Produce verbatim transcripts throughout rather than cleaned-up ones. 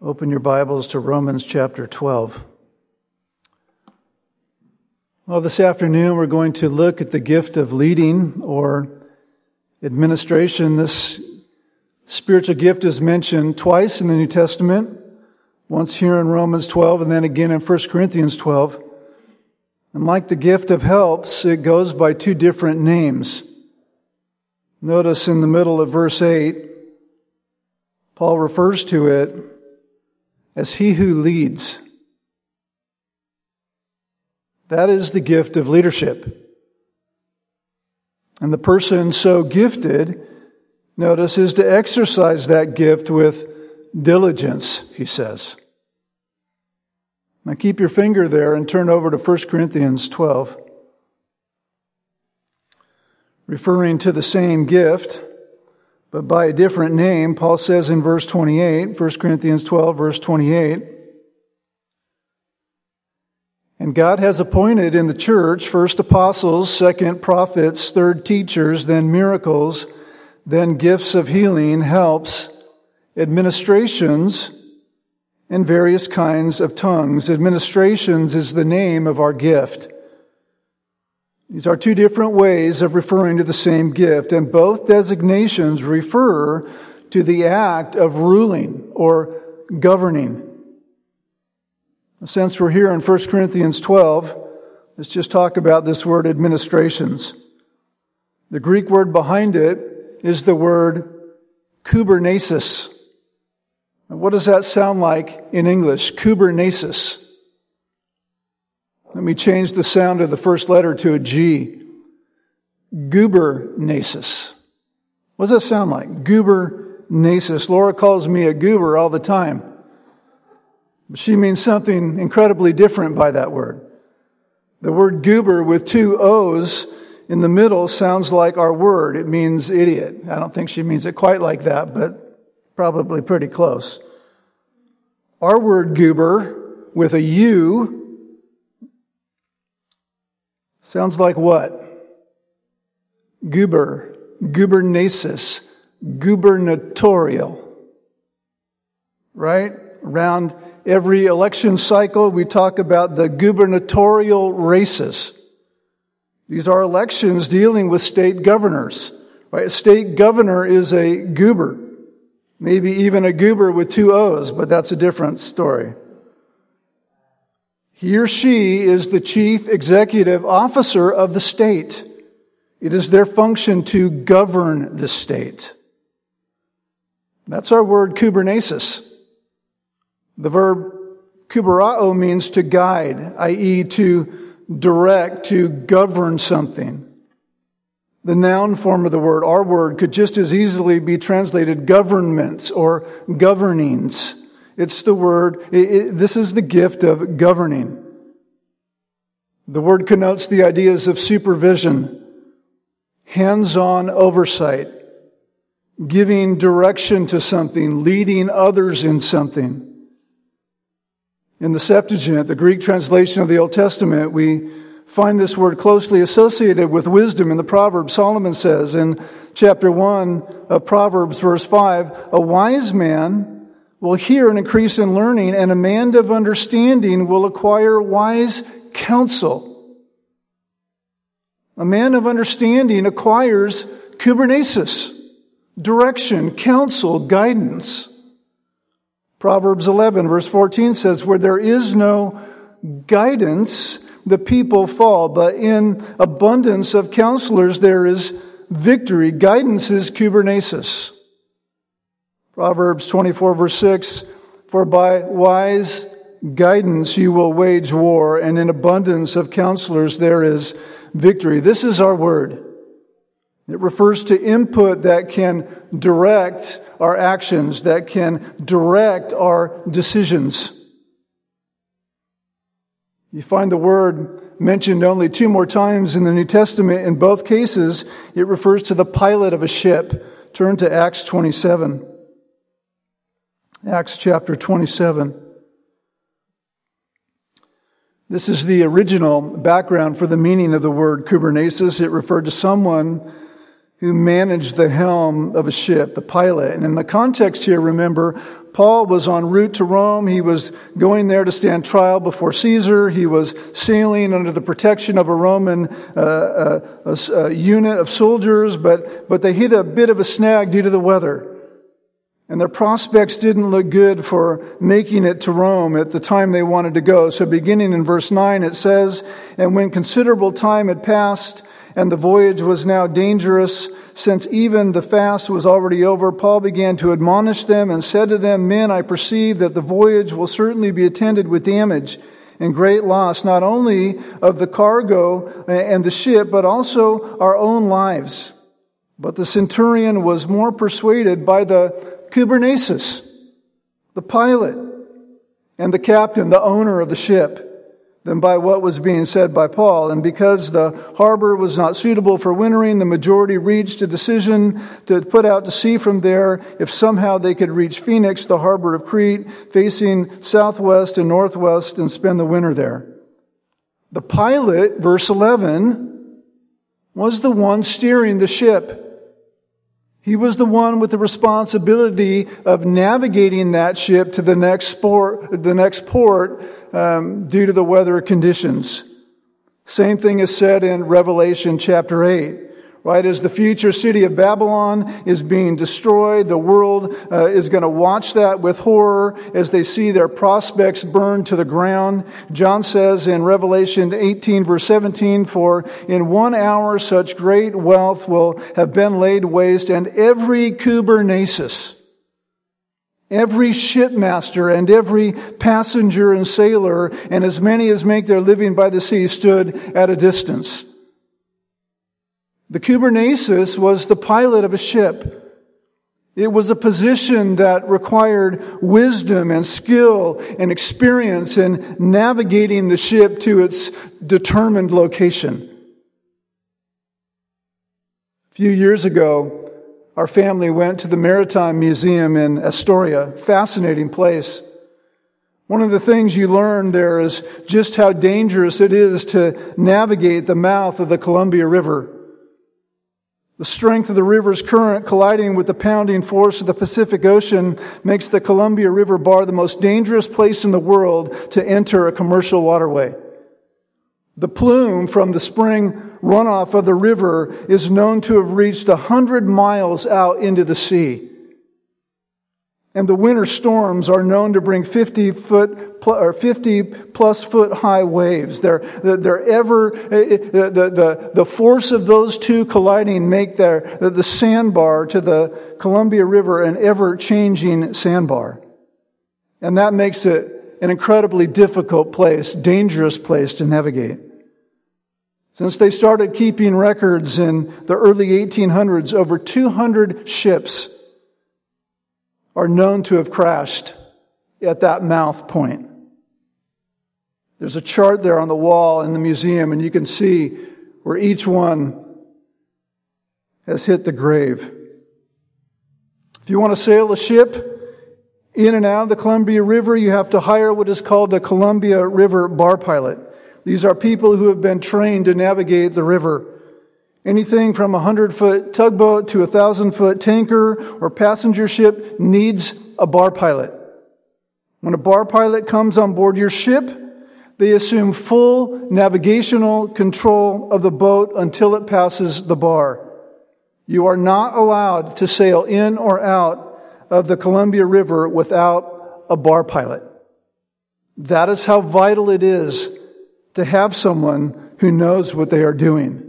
Open your Bibles to Romans chapter twelve. Well, this afternoon we're going to look at the gift of leading or administration. This spiritual gift is mentioned twice in the New Testament, once here in Romans twelve and then again in First Corinthians twelve. And like the gift of helps, it goes by two different names. Notice in the middle of verse eight, Paul refers to it as he who leads. That is the gift of leadership. And the person so gifted, notice, is to exercise that gift with diligence, he says. Now keep your finger there and turn over to First Corinthians twelve. Referring to the same gift, but by a different name, Paul says in verse twenty-eight, First Corinthians twelve, verse twenty-eight, and God has appointed in the church first apostles, second prophets, third teachers, then miracles, then gifts of healing, helps, administrations, and various kinds of tongues. Administrations is the name of our gift. These are two different ways of referring to the same gift, and both designations refer to the act of ruling or governing. Since we're here in First Corinthians twelve, let's just talk about this word administrations. The Greek word behind it is the word kubernesis. What does that sound like in English? Kubernesis. Let me change the sound of the first letter to a G. Goobernasis. What does that sound like? Goobernasis. Laura calls me a goober all the time. But she means something incredibly different by that word. The word goober with two O's in the middle sounds like our word. It means idiot. I don't think she means it quite like that, but probably pretty close. Our word goober with a U sounds like what? Goober, gubernasis, gubernatorial. Right? Around every election cycle, we talk about the gubernatorial races. These are elections dealing with state governors. Right? A state governor is a goober. Maybe even a goober with two O's, but that's a different story. He or she is the chief executive officer of the state. It is their function to govern the state. That's our word kubernesis. The verb kuberao means to guide, that is to direct, to govern something. The noun form of the word, our word, could just as easily be translated governments or governings. It's the word, it, it, this is the gift of governing. The word connotes the ideas of supervision, hands-on oversight, giving direction to something, leading others in something. In the Septuagint, the Greek translation of the Old Testament, we find this word closely associated with wisdom in the Proverbs. Solomon says in chapter one of Proverbs, verse five, a wise man will hear and increase in learning, and a man of understanding will acquire wise counsel. A man of understanding acquires kubernesis, direction, counsel, guidance. Proverbs eleven, verse fourteen says, where there is no guidance, the people fall, but in abundance of counselors there is victory. Guidance is kubernesis. Proverbs twenty-four, verse six, for by wise guidance you will wage war, and in abundance of counselors there is victory. This is our word. It refers to input that can direct our actions, that can direct our decisions. You find the word mentioned only two more times in the New Testament. In both cases, it refers to the pilot of a ship. Turn to Acts twenty-seven. Acts chapter twenty-seven. This is the original background for the meaning of the word kubernesis. It referred to someone who managed the helm of a ship, the pilot. And in the context here, remember, Paul was en route to Rome. He was going there to stand trial before Caesar. He was sailing under the protection of a Roman uh, uh, a, a unit of soldiers, but, but they hit a bit of a snag due to the weather. And their prospects didn't look good for making it to Rome at the time they wanted to go. So beginning in verse nine, it says, "And when considerable time had passed, and the voyage was now dangerous, since even the fast was already over, Paul began to admonish them and said to them, 'Men, I perceive that the voyage will certainly be attended with damage and great loss, not only of the cargo and the ship, but also our own lives.' But the centurion was more persuaded by the Cubernasus, the pilot, and the captain, the owner of the ship, than by what was being said by Paul. And because the harbor was not suitable for wintering, the majority reached a decision to put out to sea from there if somehow they could reach Phoenix, the harbor of Crete, facing southwest and northwest, and spend the winter there." The pilot, verse eleven, was the one steering the ship. He was the one with the responsibility of navigating that ship to the next port, the next port um, due to the weather conditions. Same thing is said in Revelation chapter eight. Right, as the future city of Babylon is being destroyed, the world uh, is going to watch that with horror as they see their prospects burned to the ground. John says in Revelation eighteen verse seventeen, "For in one hour such great wealth will have been laid waste, and every Cubernasus, every shipmaster and every passenger and sailor, and as many as make their living by the sea, stood at a distance." The Cubernasus was the pilot of a ship. It was a position that required wisdom and skill and experience in navigating the ship to its determined location. A few years ago, our family went to the Maritime Museum in Astoria. Fascinating place. One of the things you learn there is just how dangerous it is to navigate the mouth of the Columbia River. The strength of the river's current colliding with the pounding force of the Pacific Ocean makes the Columbia River Bar the most dangerous place in the world to enter a commercial waterway. The plume from the spring runoff of the river is known to have reached one hundred miles out into the sea. And the winter storms are known to bring fifty foot or fifty plus foot high waves. They're they're ever the the the force of those two colliding make their the sandbar to the Columbia River an ever changing sandbar, and that makes it an incredibly difficult place, dangerous place to navigate. Since they started keeping records in the early eighteen hundreds, over two hundred ships are known to have crashed at that mouth point. There's a chart there on the wall in the museum, and you can see where each one has hit the grave. If you want to sail a ship in and out of the Columbia River, you have to hire what is called a Columbia River bar pilot. These are people who have been trained to navigate the river. Anything from a hundred-foot tugboat to a thousand-foot tanker or passenger ship needs a bar pilot. When a bar pilot comes on board your ship, they assume full navigational control of the boat until it passes the bar. You are not allowed to sail in or out of the Columbia River without a bar pilot. That is how vital it is to have someone who knows what they are doing.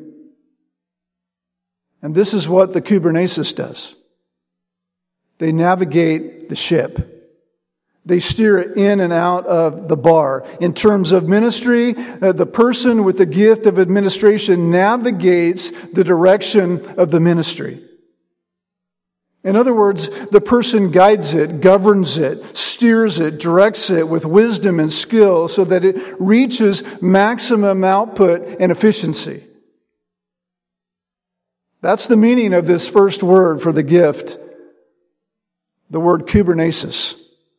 And this is what the Cubernasus does. They navigate the ship. They steer it in and out of the bar. In terms of ministry, uh, the person with the gift of administration navigates the direction of the ministry. In other words, the person guides it, governs it, steers it, directs it with wisdom and skill so that it reaches maximum output and efficiency. That's the meaning of this first word for the gift, the word Cubernasus.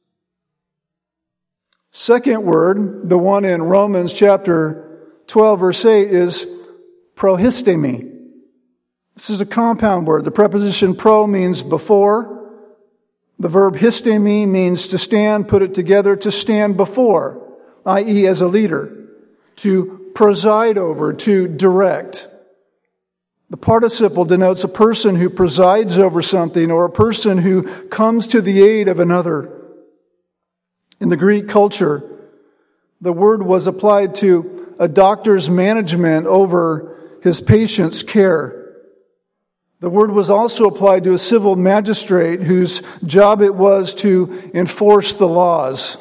Second word, the one in Romans chapter twelve, verse eight, is prohistemi. This is a compound word. The preposition pro means before. The verb histemi means to stand, put it together, to stand before, that is as a leader, to preside over, to direct. The participle denotes a person who presides over something or a person who comes to the aid of another. In the Greek culture, the word was applied to a doctor's management over his patient's care. The word was also applied to a civil magistrate whose job it was to enforce the laws.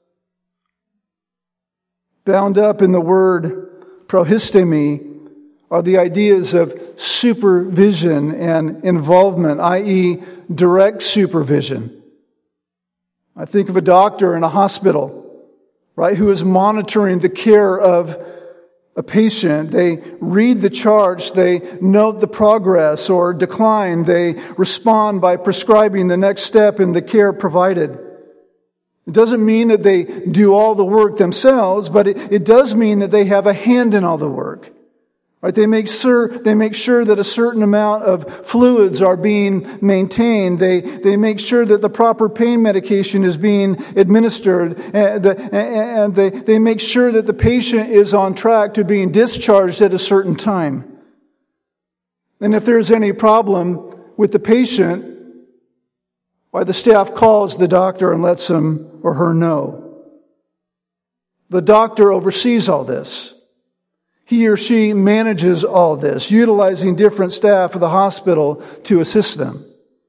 Bound up in the word prohistemi are the ideas of supervision and involvement, that is direct supervision. I think of a doctor in a hospital, right, who is monitoring the care of a patient. They read the charts, they note the progress or decline, they respond by prescribing the next step in the care provided. It doesn't mean that they do all the work themselves, but it, it does mean that they have a hand in all the work. Right? They make sure, they make sure that a certain amount of fluids are being maintained. They, they make sure that the proper pain medication is being administered. And, the, and they, they make sure that the patient is on track to being discharged at a certain time. And if there's any problem with the patient, why the staff calls the doctor and lets him or her know. The doctor oversees all this. He or she manages all this, utilizing different staff of the hospital to assist them.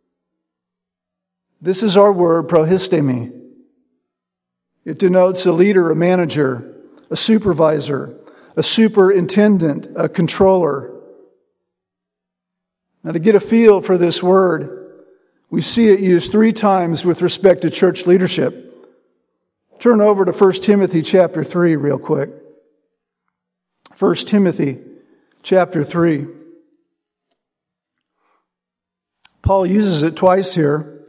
This is our word, prohistemi. It denotes a leader, a manager, a supervisor, a superintendent, a controller. Now, to get a feel for this word, we see it used three times with respect to church leadership. Turn over to First Timothy chapter three real quick. First Timothy chapter three. Paul uses it twice here.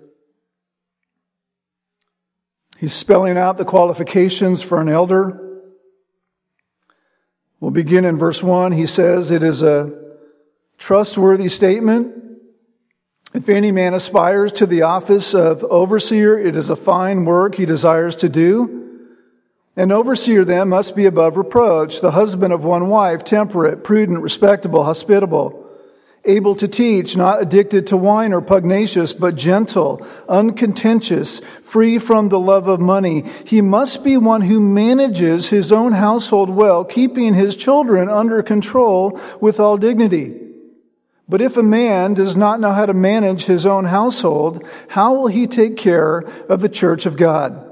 He's spelling out the qualifications for an elder. We'll begin in verse one. He says, it is a trustworthy statement. If any man aspires to the office of overseer, it is a fine work he desires to do. An overseer then must be above reproach, the husband of one wife, temperate, prudent, respectable, hospitable, able to teach, not addicted to wine or pugnacious, but gentle, uncontentious, free from the love of money. He must be one who manages his own household well, keeping his children under control with all dignity. But if a man does not know how to manage his own household, how will he take care of the church of God?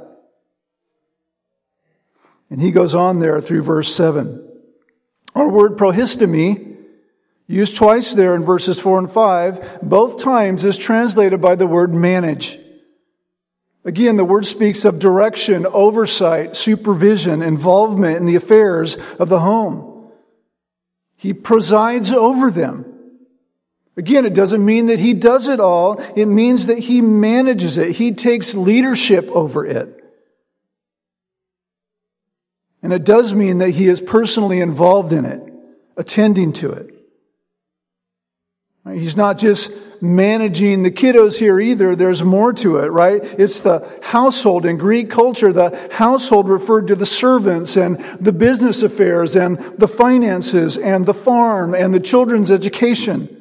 And he goes on there through verse seven. Our word prohistemi, used twice there in verses four and five, both times is translated by the word manage. Again, the word speaks of direction, oversight, supervision, involvement in the affairs of the home. He presides over them. Again, it doesn't mean that he does it all. It means that he manages it. He takes leadership over it. And it does mean that he is personally involved in it, attending to it. He's not just managing the kiddos here either. There's more to it, right? It's the household. In Greek culture, the household referred to the servants and the business affairs and the finances and the farm and the children's education.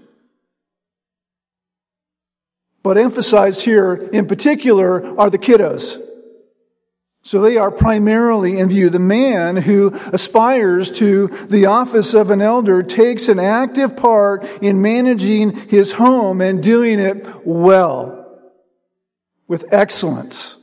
But emphasized here in particular are the kiddos. So they are primarily in view. The man who aspires to the office of an elder takes an active part in managing his home and doing it well, with excellence.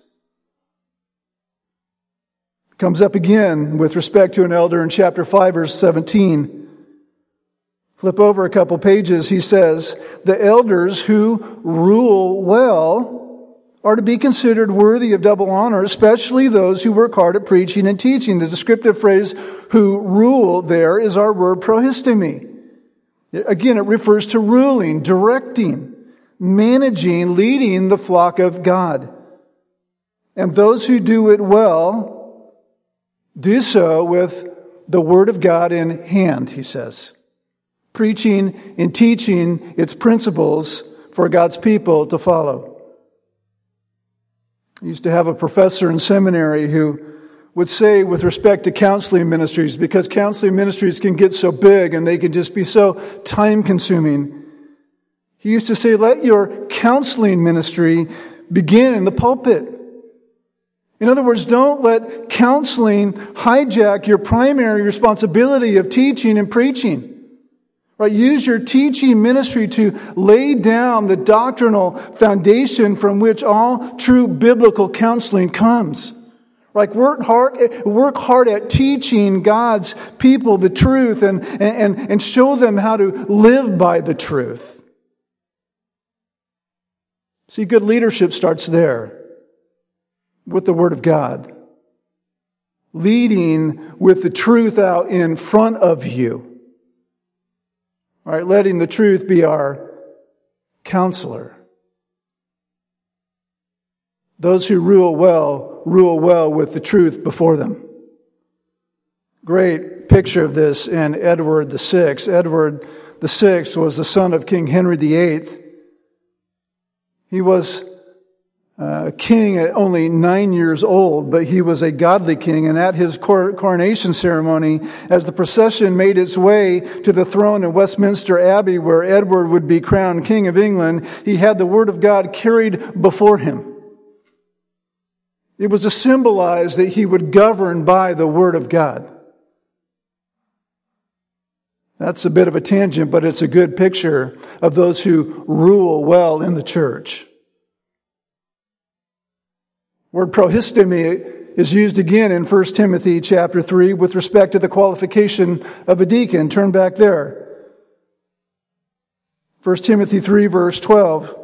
Comes up again with respect to an elder in chapter five, verse seventeen. Flip over a couple pages. He says, the elders who rule well are to be considered worthy of double honor, especially those who work hard at preaching and teaching. The descriptive phrase, who rule, there is our word prohistemi. Again, it refers to ruling, directing, managing, leading the flock of God. And those who do it well do so with the word of God in hand, he says. preaching and teaching its principles for God's people to follow. I used to have a professor in seminary who would say with respect to counseling ministries, because counseling ministries can get so big and they can just be so time-consuming, he used to say, let your counseling ministry begin in the pulpit. In other words, don't let counseling hijack your primary responsibility of teaching and preaching. Right? Use your teaching ministry to lay down the doctrinal foundation from which all true biblical counseling comes. Like work hard, work hard at teaching God's people the truth and, and, and show them how to live by the truth. See, good leadership starts there with the Word of God. Leading with the truth out in front of you. All right, letting the truth be our counselor. Those who rule well, rule well with the truth before them. Great picture of this in Edward the Sixth. Edward the Sixth was the son of King Henry the Eighth. He was a king at only nine years old, but he was a godly king. And at his coronation ceremony, as the procession made its way to the throne in Westminster Abbey, where Edward would be crowned King of England, he had the Word of God carried before him. It was to symbolize that he would govern by the Word of God. That's a bit of a tangent, but it's a good picture of those who rule well in the church. Word prohistemi is used again in First Timothy chapter three with respect to the qualification of a deacon. Turn back there. First Timothy three verse twelve.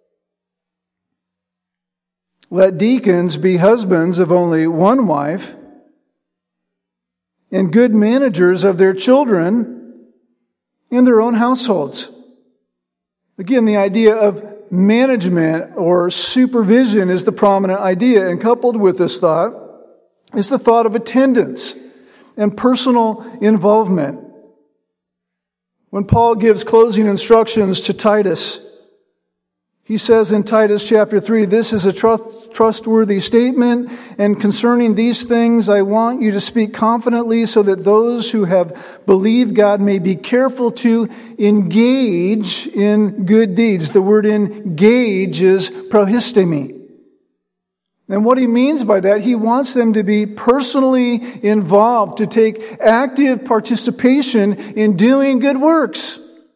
Let deacons be husbands of only one wife and good managers of their children in their own households. Again, the idea of management or supervision is the prominent idea, and coupled with this thought is the thought of attendance and personal involvement. When Paul gives closing instructions to Titus, he says in Titus chapter three, this is a trust, trustworthy statement, and concerning these things I want you to speak confidently so that those who have believed God may be careful to engage in good deeds. The word engage is prohistemi. And what he means by that, he wants them to be personally involved, to take active participation in doing good works.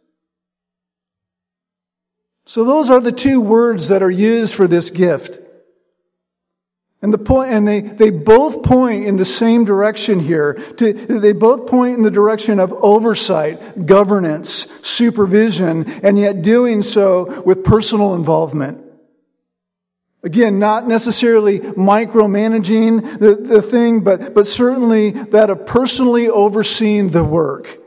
So those are the two words that are used for this gift. And the point, and they, they both point in the same direction here. To, they both point in the direction of oversight, governance, supervision, and yet doing so with personal involvement. Again, not necessarily micromanaging the, the thing, but, but certainly that of personally overseeing the work.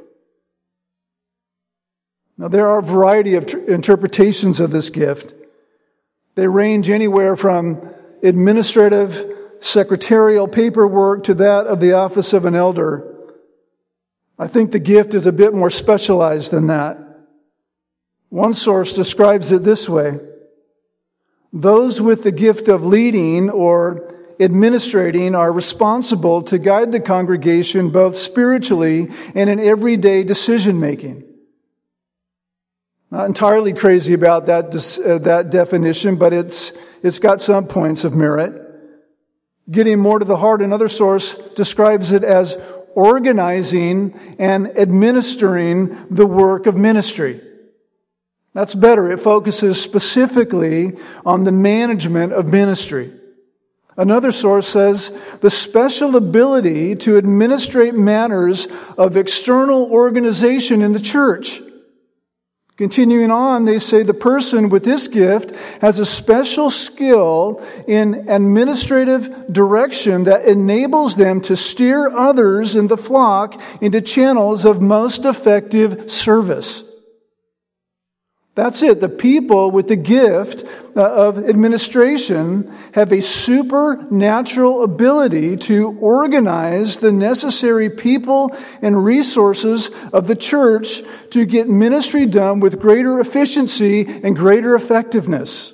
Now, there are a variety of tr- interpretations of this gift. They range anywhere from administrative, secretarial paperwork to that of the office of an elder. I think the gift is a bit more specialized than that. One source describes it this way. Those with the gift of leading or administrating are responsible to guide the congregation both spiritually and in everyday decision-making. Not entirely crazy about that uh, that definition, but it's it's got some points of merit. Getting more to the heart, another source describes it as organizing and administering the work of ministry. That's better. It focuses specifically on the management of ministry. Another source says the special ability to administrate matters of external organization in the church. Continuing on, they say the person with this gift has a special skill in administrative direction that enables them to steer others in the flock into channels of most effective service. That's it. The people with the gift of administration have a supernatural ability to organize the necessary people and resources of the church to get ministry done with greater efficiency and greater effectiveness.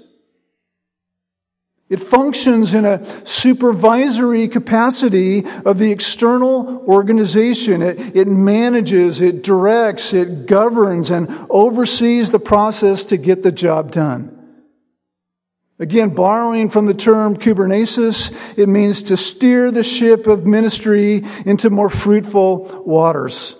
It functions in a supervisory capacity of the external organization. It, it manages, it directs, it governs, and oversees the process to get the job done. Again, borrowing from the term kubernesis, it means to steer the ship of ministry into more fruitful waters.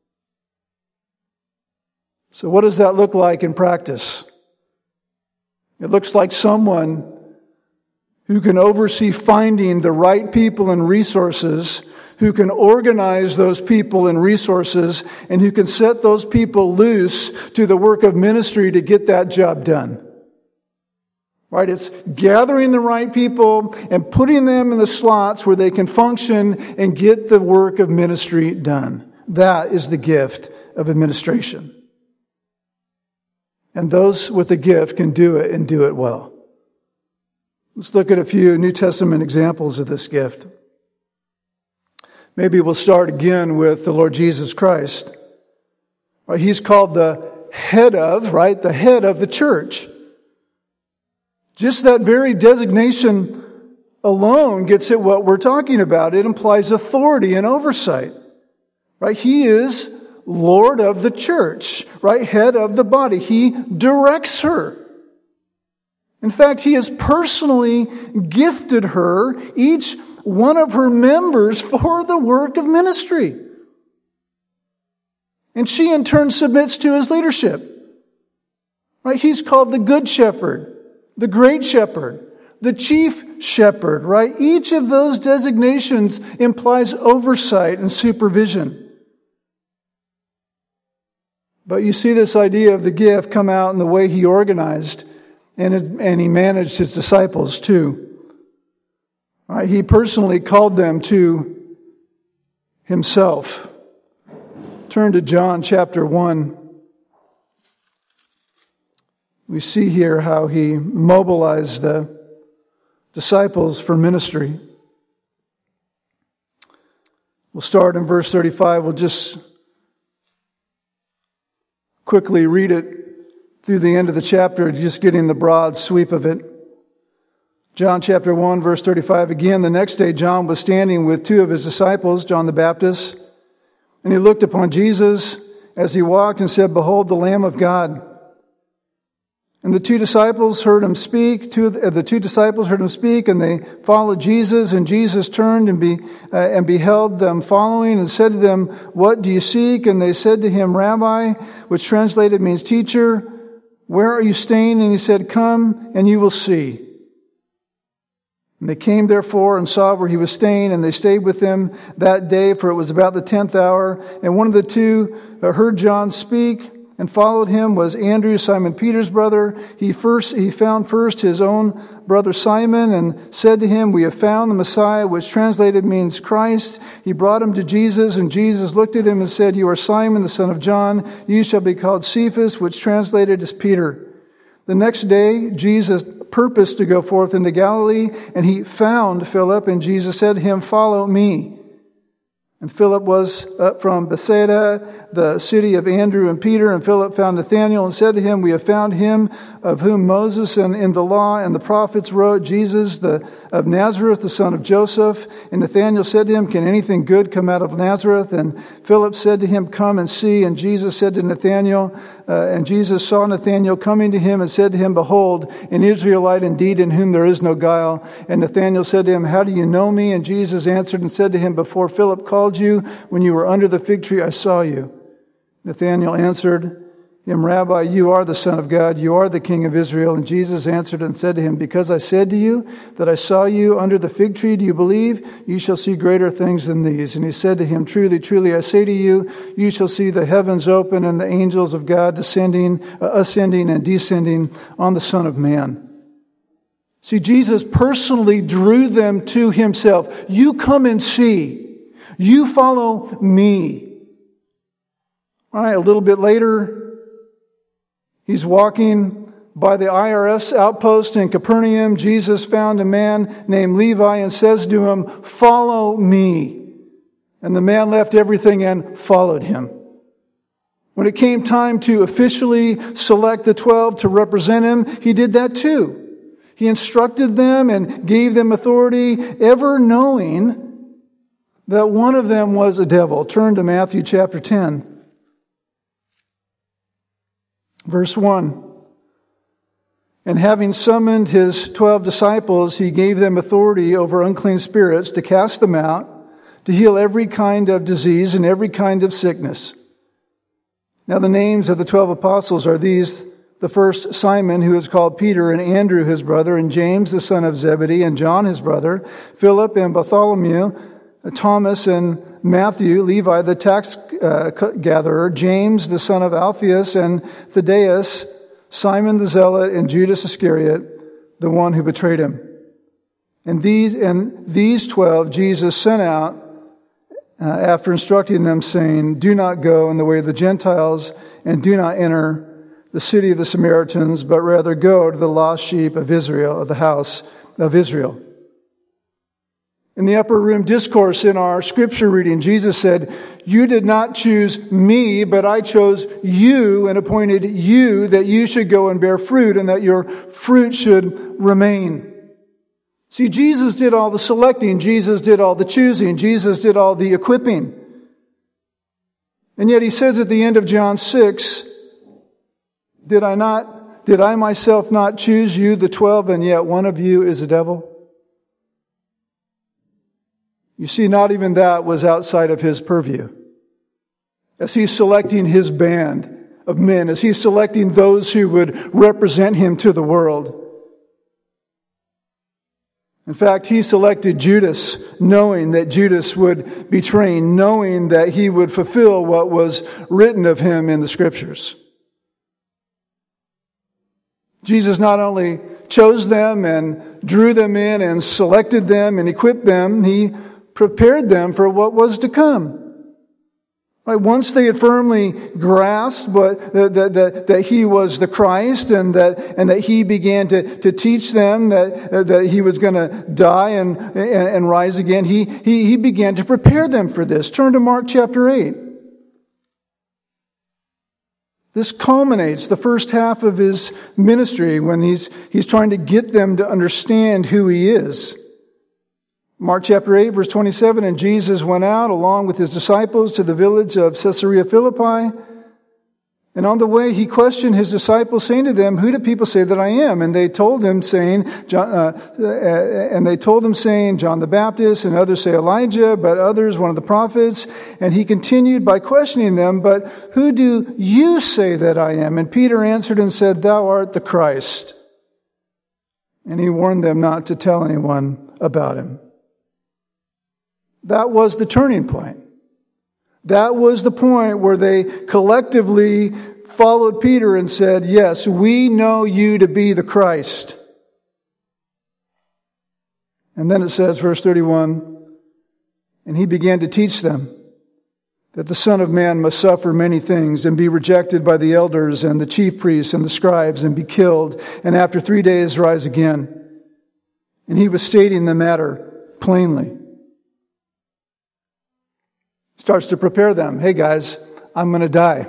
So what does that look like in practice? It looks like someone who can oversee finding the right people and resources, who can organize those people and resources, and who can set those people loose to the work of ministry to get that job done. Right? It's gathering the right people and putting them in the slots where they can function and get the work of ministry done. That is the gift of administration. And those with the gift can do it and do it well. Let's look at a few New Testament examples of this gift. Maybe we'll start again with the Lord Jesus Christ. He's called the head of, right? The head of the church. Just that very designation alone gets at what we're talking about. It implies authority and oversight. Right? He is Lord of the church, right? Head of the body. He directs her. In fact, He has personally gifted her, each one of her members, for the work of ministry. And she in turn submits to His leadership. Right? He's called the Good Shepherd, the Great Shepherd, the Chief Shepherd, right? Each of those designations implies oversight and supervision. But you see this idea of the gift come out in the way He organized And, and He managed His disciples too. Right? He personally called them to Himself. Turn to John chapter one. We see here how He mobilized the disciples for ministry. We'll start in verse thirty-five. We'll just quickly read it through the end of the chapter, just getting the broad sweep of it. John chapter one, verse thirty-five. Again, the next day, John was standing with two of his disciples, John the Baptist, and he looked upon Jesus as he walked and said, "Behold, the Lamb of God." And the two disciples heard him speak. Two of the two disciples heard him speak, and they followed Jesus. And Jesus turned and be uh, and beheld them following, and said to them, "What do you seek?" And they said to him, "Rabbi," which translated means teacher, "where are you staying?" And he said, "Come, and you will see." And they came therefore and saw where he was staying, and they stayed with him that day, for it was about the tenth hour. And one of the two heard John speak and followed him was Andrew, Simon Peter's brother. He first he found first his own brother Simon and said to him, "We have found the Messiah," which translated means Christ. He brought him to Jesus, and Jesus looked at him and said, "You are Simon, the son of John. You shall be called Cephas," which translated as Peter. The next day, Jesus purposed to go forth into Galilee, and he found Philip, and Jesus said to him, "Follow me." And Philip was from Bethsaida, the city of Andrew and Peter. And Philip found Nathanael and said to him, "We have found him of whom Moses and in the law and the prophets wrote, Jesus the, of Nazareth, the son of Joseph." And Nathanael said to him, "Can anything good come out of Nazareth?" And Philip said to him, "Come and see." And Jesus said to Nathanael, uh, and Jesus saw Nathanael coming to him and said to him, "Behold, an Israelite indeed, in whom there is no guile." And Nathanael said to him, "How do you know me?" And Jesus answered and said to him, "Before Philip called you, when you were under the fig tree, I saw you." Nathanael answered him, "Rabbi, you are the Son of God. You are the King of Israel." And Jesus answered and said to him, "Because I said to you that I saw you under the fig tree, do you believe? You shall see greater things than these." And he said to him, "Truly, truly, I say to you, you shall see the heavens open and the angels of God descending, uh, ascending and descending on the Son of Man." See, Jesus personally drew them to himself. You come and see. You follow me. All right, a little bit later, He's walking by the I R S outpost in Capernaum. Jesus found a man named Levi and says to him, "Follow me." And the man left everything and followed him. When it came time to officially select the twelve to represent him, he did that too. He instructed them and gave them authority, ever knowing that one of them was a devil. Turn to Matthew chapter ten. Verse one. And having summoned his twelve disciples, he gave them authority over unclean spirits to cast them out, to heal every kind of disease and every kind of sickness. Now the names of the twelve apostles are these: the first, Simon, who is called Peter, and Andrew his brother, and James the son of Zebedee, and John his brother, Philip and Bartholomew, Thomas and Matthew, Levi the tax uh, gatherer, James the son of Alphaeus, and Thaddeus, Simon the Zealot, and Judas Iscariot, the one who betrayed him. And these and these twelve Jesus sent out uh, after instructing them, saying, "Do not go in the way of the Gentiles, and do not enter the city of the Samaritans, but rather go to the lost sheep of Israel, of the house of Israel." In the upper room discourse in our scripture reading, Jesus said, "You did not choose me, but I chose you and appointed you that you should go and bear fruit and that your fruit should remain." See, Jesus did all the selecting. Jesus did all the choosing. Jesus did all the equipping. And yet he says at the end of John six, Did I not, did I myself not choose you, the twelve, and yet one of you is a devil? You see, not even that was outside of his purview. As he's selecting his band of men, as he's selecting those who would represent him to the world. In fact, he selected Judas, knowing that Judas would betray him, knowing that he would fulfill what was written of him in the Scriptures. Jesus not only chose them and drew them in and selected them and equipped them, he prepared them for what was to come. Right? Once they had firmly grasped what, that, that, that he was the Christ and that, and that he began to, to teach them that, that he was going to die and, and, and rise again, he, he, he began to prepare them for this. Turn to Mark chapter eight. This culminates the first half of his ministry when he's, he's trying to get them to understand who he is. Mark chapter eight, verse twenty-seven, and Jesus went out along with his disciples to the village of Caesarea Philippi. And on the way, he questioned his disciples, saying to them, "Who do people say that I am?" And they told him, saying, John, uh, uh, and they told him, saying, John the Baptist, and others say Elijah, but others one of the prophets. And he continued by questioning them, "But who do you say that I am?" And Peter answered and said, "Thou art the Christ." And he warned them not to tell anyone about him. That was the turning point. That was the point where they collectively followed Peter and said, "Yes, we know you to be the Christ." And then it says, verse thirty-one, and he began to teach them that the Son of Man must suffer many things and be rejected by the elders and the chief priests and the scribes and be killed, and after three days rise again. And he was stating the matter plainly. Starts to prepare them. Hey guys, I'm going to die.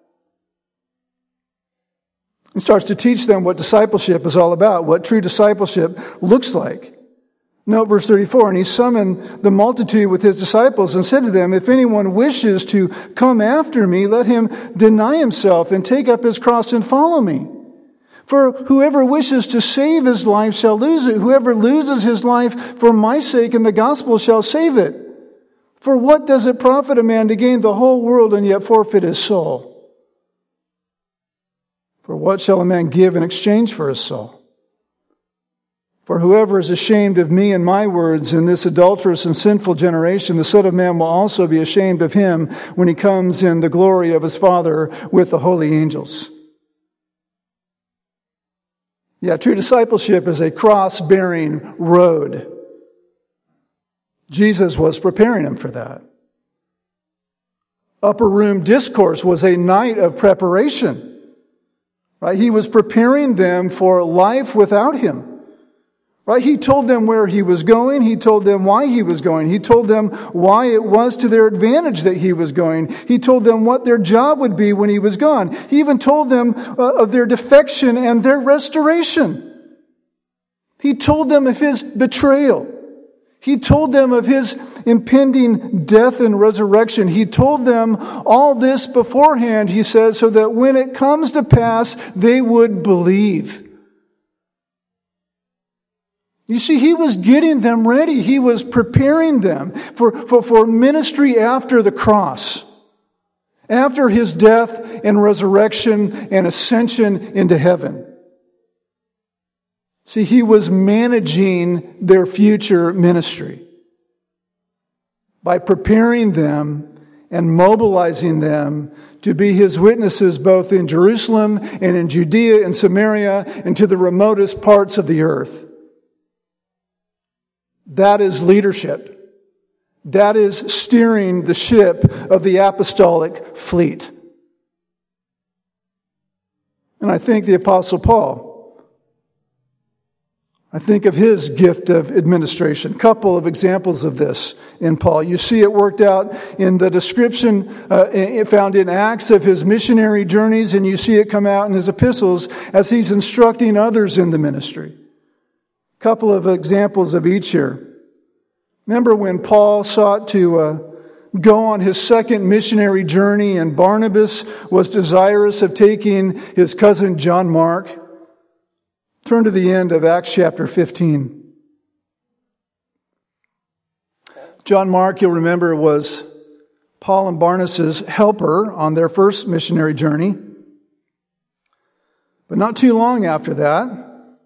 And starts to teach them what discipleship is all about, what true discipleship looks like. Note verse thirty-four, and he summoned the multitude with his disciples and said to them, "If anyone wishes to come after me, let him deny himself and take up his cross and follow me. For whoever wishes to save his life shall lose it. Whoever loses his life for my sake and the gospel shall save it. For what does it profit a man to gain the whole world and yet forfeit his soul? For what shall a man give in exchange for his soul? For whoever is ashamed of me and my words in this adulterous and sinful generation, the Son of Man will also be ashamed of him when he comes in the glory of his Father with the holy angels." Yeah, true discipleship is a cross-bearing road. Jesus was preparing him for that. Upper room discourse was a night of preparation. Right? He was preparing them for life without him. Right? He told them where he was going. He told them why he was going. He told them why it was to their advantage that he was going. He told them what their job would be when he was gone. He even told them uh, of their defection and their restoration. He told them of his betrayal. He told them of his impending death and resurrection. He told them all this beforehand, he says, so that when it comes to pass, they would believe. You see, he was getting them ready. He was preparing them for, for, for ministry after the cross, after his death and resurrection and ascension into heaven. See, he was managing their future ministry by preparing them and mobilizing them to be his witnesses both in Jerusalem and in Judea and Samaria and to the remotest parts of the earth. That is leadership. That is steering the ship of the apostolic fleet. And I think the Apostle Paul, I think of his gift of administration. A couple of examples of this in Paul. You see it worked out in the description uh, found in Acts of his missionary journeys, and you see it come out in his epistles as he's instructing others in the ministry. A couple of examples of each here. Remember when Paul sought to uh, go on his second missionary journey and Barnabas was desirous of taking his cousin John Mark? Turn to the end of Acts chapter fifteen. John Mark, you'll remember, was Paul and Barnabas' helper on their first missionary journey. But not too long after that,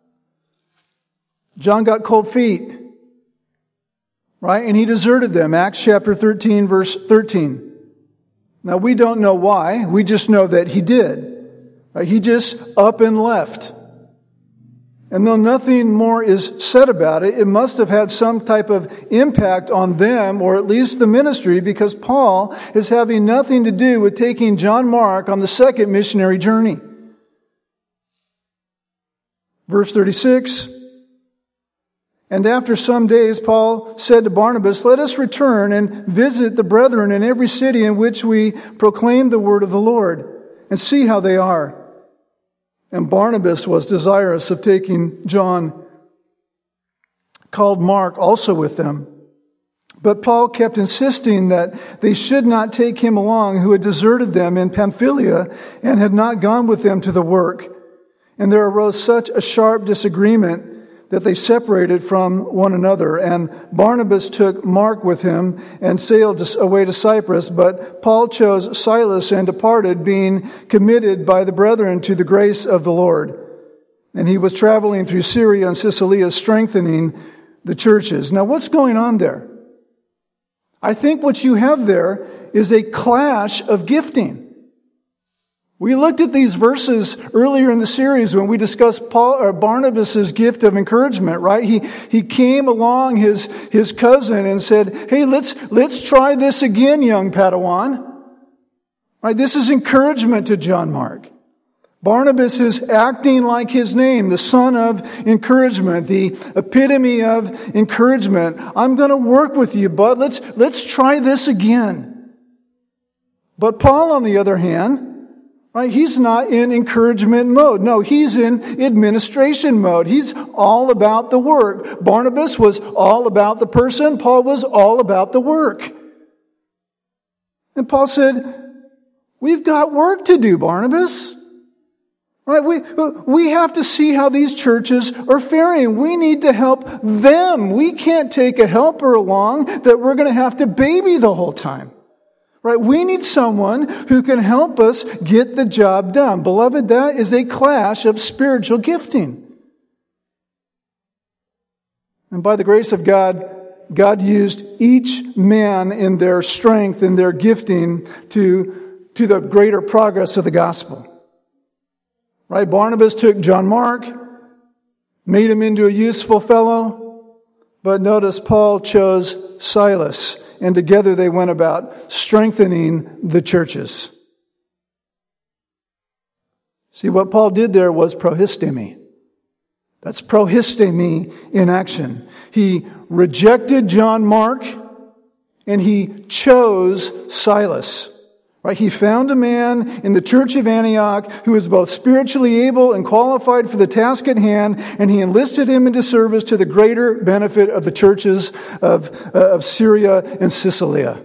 John got cold feet, right? And he deserted them. Acts chapter thirteen, verse thirteen. Now, we don't know why. We just know that he did. Right? He just up and left. And though nothing more is said about it, it must have had some type of impact on them, or at least the ministry, because Paul is having nothing to do with taking John Mark on the second missionary journey. Verse thirty-six, and after some days, Paul said to Barnabas, let us return and visit the brethren in every city in which we proclaim the word of the Lord, and see how they are. And Barnabas was desirous of taking John, called Mark, also with them. But Paul kept insisting that they should not take him along, who had deserted them in Pamphylia and had not gone with them to the work. And there arose such a sharp disagreement that they separated from one another. And Barnabas took Mark with him and sailed away to Cyprus. But Paul chose Silas and departed, being committed by the brethren to the grace of the Lord. And he was traveling through Syria and Cilicia, strengthening the churches. Now, what's going on there? I think what you have there is a clash of gifting. We looked at these verses earlier in the series when we discussed Paul or Barnabas' gift of encouragement, right? He he came along his his cousin and said, "Hey, let's let's try this again, young Padawan." Right? This is encouragement to John Mark. Barnabas is acting like his name, the son of encouragement, the epitome of encouragement. I'm going to work with you, bud. Let's let's try this again. But Paul, on the other hand, right? He's not in encouragement mode. No, he's in administration mode. He's all about the work. Barnabas was all about the person. Paul was all about the work. And Paul said, we've got work to do, Barnabas. Right? We, we have to see how these churches are faring. We need to help them. We can't take a helper along that we're going to have to baby the whole time. Right? We need someone who can help us get the job done. Beloved, that is a clash of spiritual gifting. And by the grace of God, God used each man in their strength and their gifting to, to the greater progress of the gospel. Right? Barnabas took John Mark, made him into a useful fellow, but notice Paul chose Silas. And together they went about strengthening the churches. See, what Paul did there was prohistemi. That's prohistemi in action. He rejected John Mark and he chose Silas. Right? He found a man in the church of Antioch who was both spiritually able and qualified for the task at hand, and he enlisted him into service to the greater benefit of the churches of, uh, of Syria and Cilicia.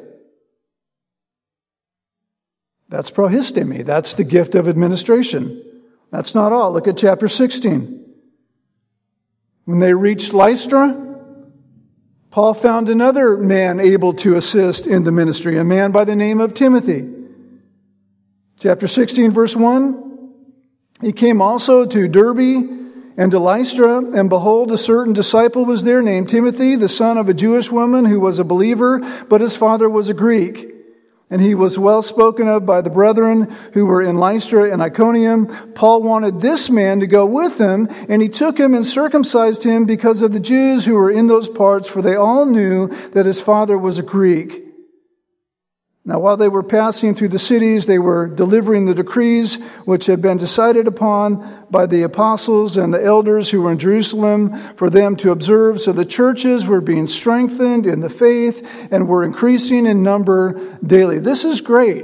That's prohistemi. That's the gift of administration. That's not all. Look at chapter sixteen. When they reached Lystra, Paul found another man able to assist in the ministry, a man by the name of Timothy. Chapter sixteen, verse one, he came also to Derbe and to Lystra, and behold, a certain disciple was there named Timothy, the son of a Jewish woman who was a believer, but his father was a Greek. And he was well spoken of by the brethren who were in Lystra and Iconium. Paul wanted this man to go with him, and he took him and circumcised him because of the Jews who were in those parts, for they all knew that his father was a Greek. Now, while they were passing through the cities, they were delivering the decrees which had been decided upon by the apostles and the elders who were in Jerusalem for them to observe. So the churches were being strengthened in the faith and were increasing in number daily. This is great.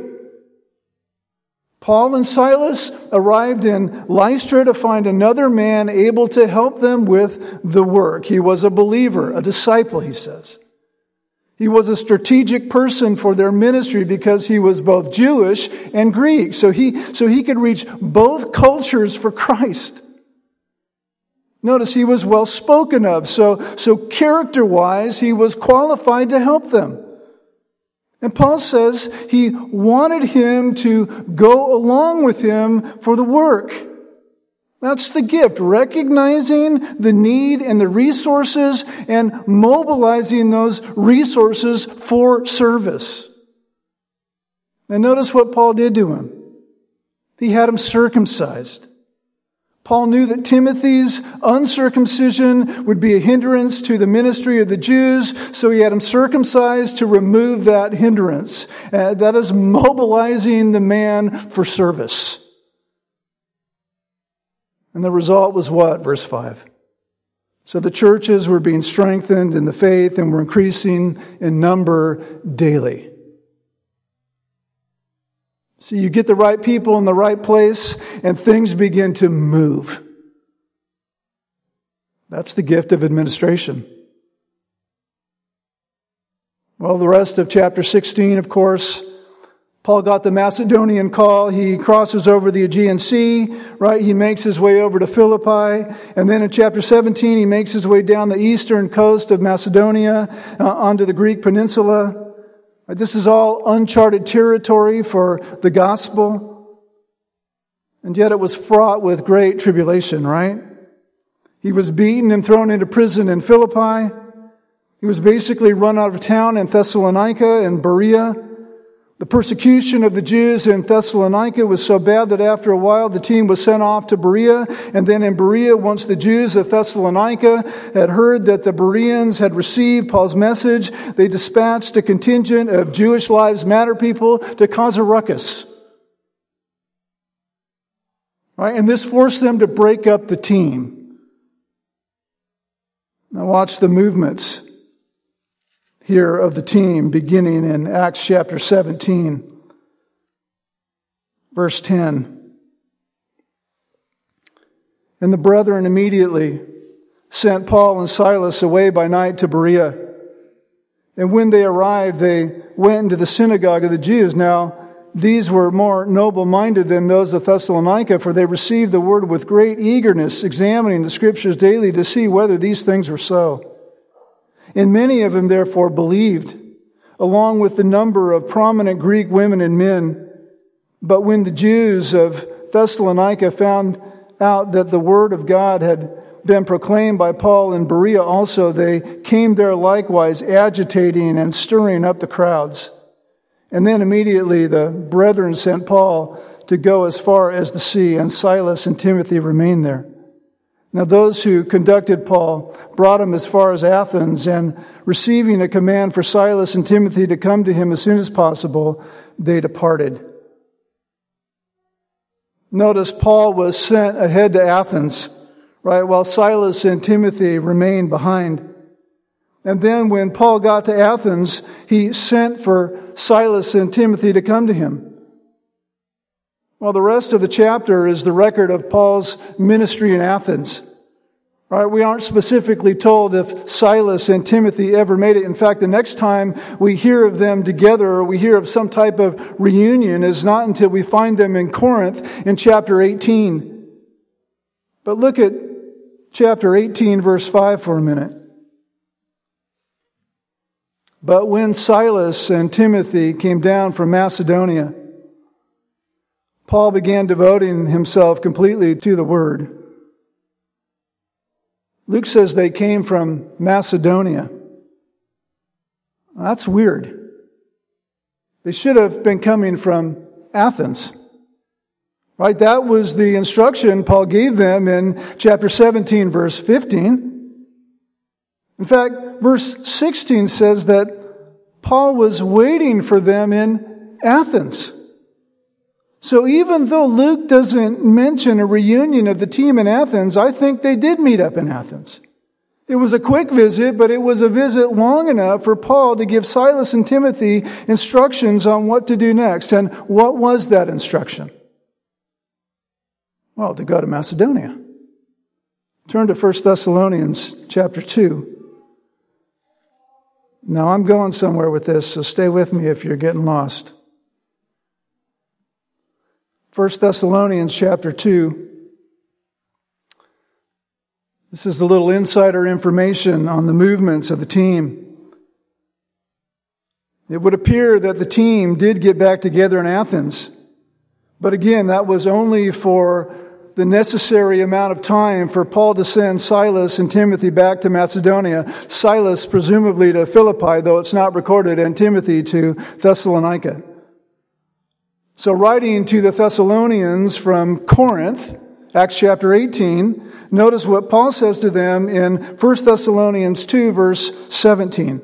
Paul and Silas arrived in Lystra to find another man able to help them with the work. He was a believer, a disciple, he says. He was a strategic person for their ministry because he was both Jewish and Greek. So he, so he could reach both cultures for Christ. Notice he was well spoken of. So, so character-wise, he was qualified to help them. And Paul says he wanted him to go along with him for the work. That's the gift, recognizing the need and the resources and mobilizing those resources for service. And notice what Paul did to him. He had him circumcised. Paul knew that Timothy's uncircumcision would be a hindrance to the ministry of the Jews, so he had him circumcised to remove that hindrance. Uh, that is mobilizing the man for service. And the result was what? Verse five. So the churches were being strengthened in the faith and were increasing in number daily. So you get the right people in the right place and things begin to move. That's the gift of administration. Well, the rest of chapter sixteen, of course, Paul got the Macedonian call. He crosses over the Aegean Sea, right? He makes his way over to Philippi. And then in chapter seventeen, he makes his way down the eastern coast of Macedonia uh, onto the Greek peninsula. This is all uncharted territory for the gospel. And yet it was fraught with great tribulation, right? He was beaten and thrown into prison in Philippi. He was basically run out of town in Thessalonica and Berea. The persecution of the Jews in Thessalonica was so bad that after a while the team was sent off to Berea. And then in Berea, once the Jews of Thessalonica had heard that the Bereans had received Paul's message, they dispatched a contingent of Jewish Lives Matter people to cause a ruckus. Right? And this forced them to break up the team. Now watch the movements here of the team beginning in Acts chapter seventeen, verse ten. And the brethren immediately sent Paul and Silas away by night to Berea. And when they arrived, they went into the synagogue of the Jews. Now, these were more noble-minded than those of Thessalonica, for they received the word with great eagerness, examining the scriptures daily to see whether these things were so. And many of them, therefore, believed, along with the number of prominent Greek women and men. But when the Jews of Thessalonica found out that the word of God had been proclaimed by Paul in Berea also, they came there likewise, agitating and stirring up the crowds. And then immediately the brethren sent Paul to go as far as the sea, and Silas and Timothy remained there. Now those who conducted Paul brought him as far as Athens, and receiving a command for Silas and Timothy to come to him as soon as possible, they departed. Notice Paul was sent ahead to Athens, right, while Silas and Timothy remained behind. And then when Paul got to Athens, he sent for Silas and Timothy to come to him. Well, the rest of the chapter is the record of Paul's ministry in Athens. Right? We aren't specifically told if Silas and Timothy ever made it. In fact, the next time we hear of them together, or we hear of some type of reunion, is not until we find them in Corinth in chapter eighteen. But look at chapter eighteen, verse five for a minute. But when Silas and Timothy came down from Macedonia, Paul began devoting himself completely to the word. Luke says they came from Macedonia. That's weird. They should have been coming from Athens. Right? That was the instruction Paul gave them in chapter seventeen, verse fifteen. In fact, verse sixteen says that Paul was waiting for them in Athens. So even though Luke doesn't mention a reunion of the team in Athens, I think they did meet up in Athens. It was a quick visit, but it was a visit long enough for Paul to give Silas and Timothy instructions on what to do next. And what was that instruction? Well, to go to Macedonia. Turn to First Thessalonians chapter two. Now, I'm going somewhere with this, so stay with me if you're getting lost. First Thessalonians chapter two. This is a little insider information on the movements of the team. It would appear that the team did get back together in Athens. But again, that was only for the necessary amount of time for Paul to send Silas and Timothy back to Macedonia. Silas presumably to Philippi, though it's not recorded, and Timothy to Thessalonica. So writing to the Thessalonians from Corinth, Acts chapter eighteen, notice what Paul says to them in First Thessalonians two, verse seventeen.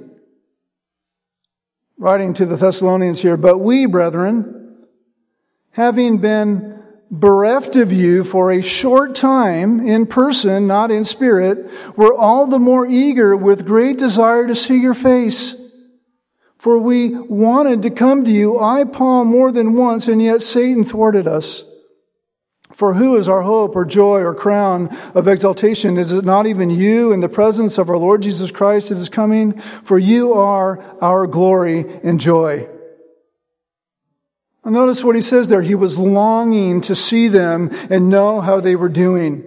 Writing to the Thessalonians here, "But we, brethren, having been bereft of you for a short time in person, not in spirit, were all the more eager with great desire to see your face. For we wanted to come to you, I, Paul, more than once, and yet Satan thwarted us. For who is our hope or joy or crown of exaltation? Is it not even you in the presence of our Lord Jesus Christ that is coming? For you are our glory and joy." And notice what he says there. He was longing to see them and know how they were doing.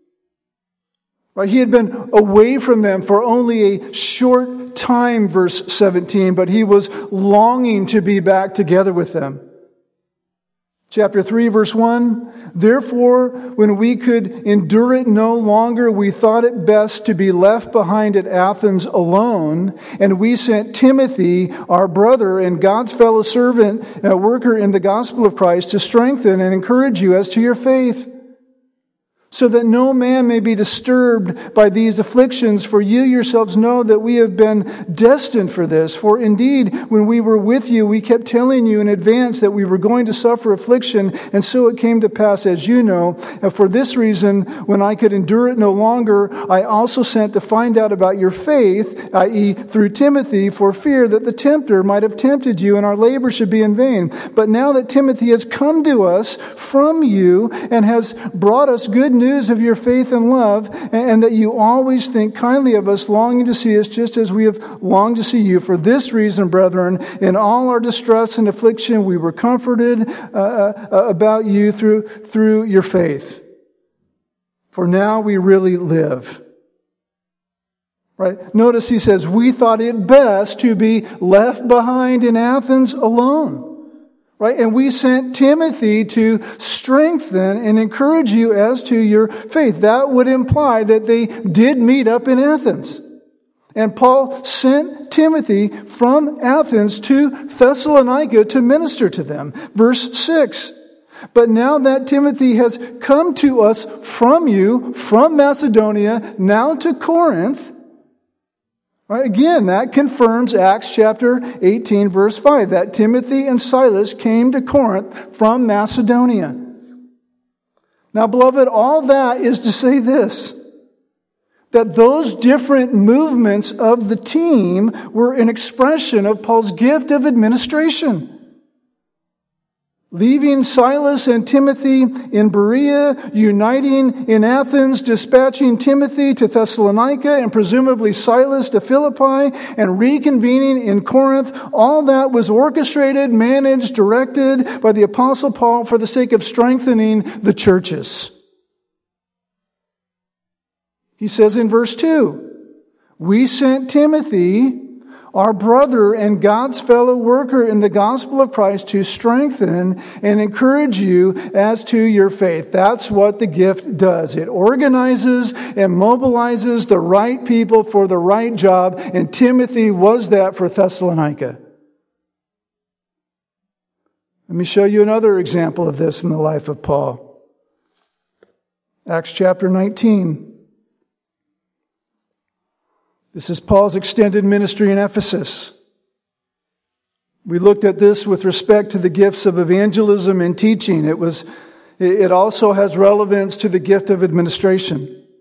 Right? He had been away from them for only a short time, verse seventeen, but he was longing to be back together with them. Chapter three, verse one, "Therefore, when we could endure it no longer, we thought it best to be left behind at Athens alone, and we sent Timothy, our brother and God's fellow servant, a worker in the gospel of Christ, to strengthen and encourage you as to your faith, so that no man may be disturbed by these afflictions, for you yourselves know that we have been destined for this. For indeed, when we were with you, we kept telling you in advance that we were going to suffer affliction, and so it came to pass, as you know. And for this reason, when I could endure it no longer, I also sent to find out about your faith, that is through Timothy, for fear that the tempter might have tempted you and our labor should be in vain. But now that Timothy has come to us from you and has brought us good news of your faith and love, and that you always think kindly of us, longing to see us just as we have longed to see you. For this reason, brethren, in all our distress and affliction, we were comforted uh, uh, about you through, through your faith. For now we really live." Right? Notice he says, we thought it best to be left behind in Athens alone. Right? And we sent Timothy to strengthen and encourage you as to your faith. That would imply that they did meet up in Athens. And Paul sent Timothy from Athens to Thessalonica to minister to them. Verse six. "But now that Timothy has come to us from you, from Macedonia, now to Corinth," right, again, that confirms Acts chapter eighteen, verse five, that Timothy and Silas came to Corinth from Macedonia. Now, beloved, all that is to say this, that those different movements of the team were an expression of Paul's gift of administration. Leaving Silas and Timothy in Berea, uniting in Athens, dispatching Timothy to Thessalonica, and presumably Silas to Philippi, and reconvening in Corinth, all that was orchestrated, managed, directed by the Apostle Paul for the sake of strengthening the churches. He says in verse two, we sent Timothy, our brother and God's fellow worker in the gospel of Christ, to strengthen and encourage you as to your faith. That's what the gift does. It organizes and mobilizes the right people for the right job, and Timothy was that for Thessalonica. Let me show you another example of this in the life of Paul. Acts chapter nineteen. This is Paul's extended ministry in Ephesus. We looked at this with respect to the gifts of evangelism and teaching. It was, it also has relevance to the gift of administration.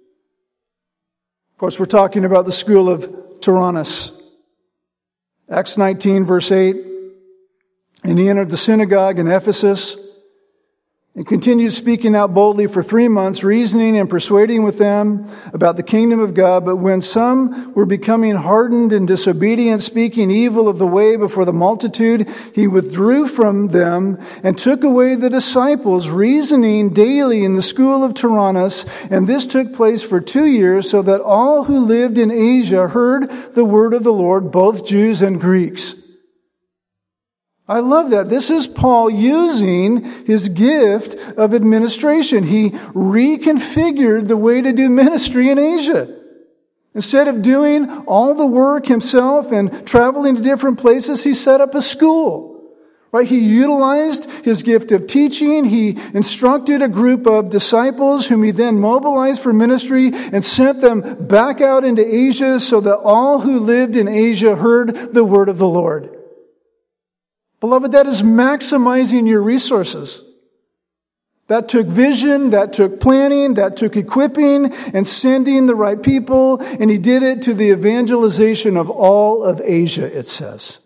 Of course, we're talking about the school of Tyrannus. Acts nineteen, verse eight. And he entered the synagogue in Ephesus and continued speaking out boldly for three months, reasoning and persuading with them about the kingdom of God. But when some were becoming hardened and disobedient, speaking evil of the way before the multitude, he withdrew from them and took away the disciples, reasoning daily in the school of Tyrannus. And this took place for two years, so that all who lived in Asia heard the word of the Lord, both Jews and Greeks. I love that. This is Paul using his gift of administration. He reconfigured the way to do ministry in Asia. Instead of doing all the work himself and traveling to different places, he set up a school. Right? He utilized his gift of teaching. He instructed a group of disciples whom he then mobilized for ministry and sent them back out into Asia so that all who lived in Asia heard the word of the Lord. Beloved, that is maximizing your resources. That took vision, that took planning, that took equipping and sending the right people, and he did it to the evangelization of all of Asia, it says.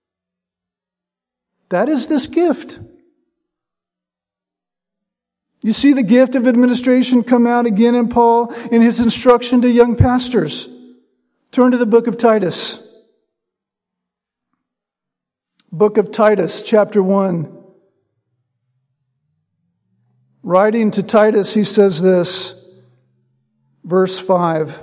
That is this gift. You see the gift of administration come out again in Paul in his instruction to young pastors. Turn to the book of Titus. Book of Titus, chapter one. Writing to Titus, he says this, verse five.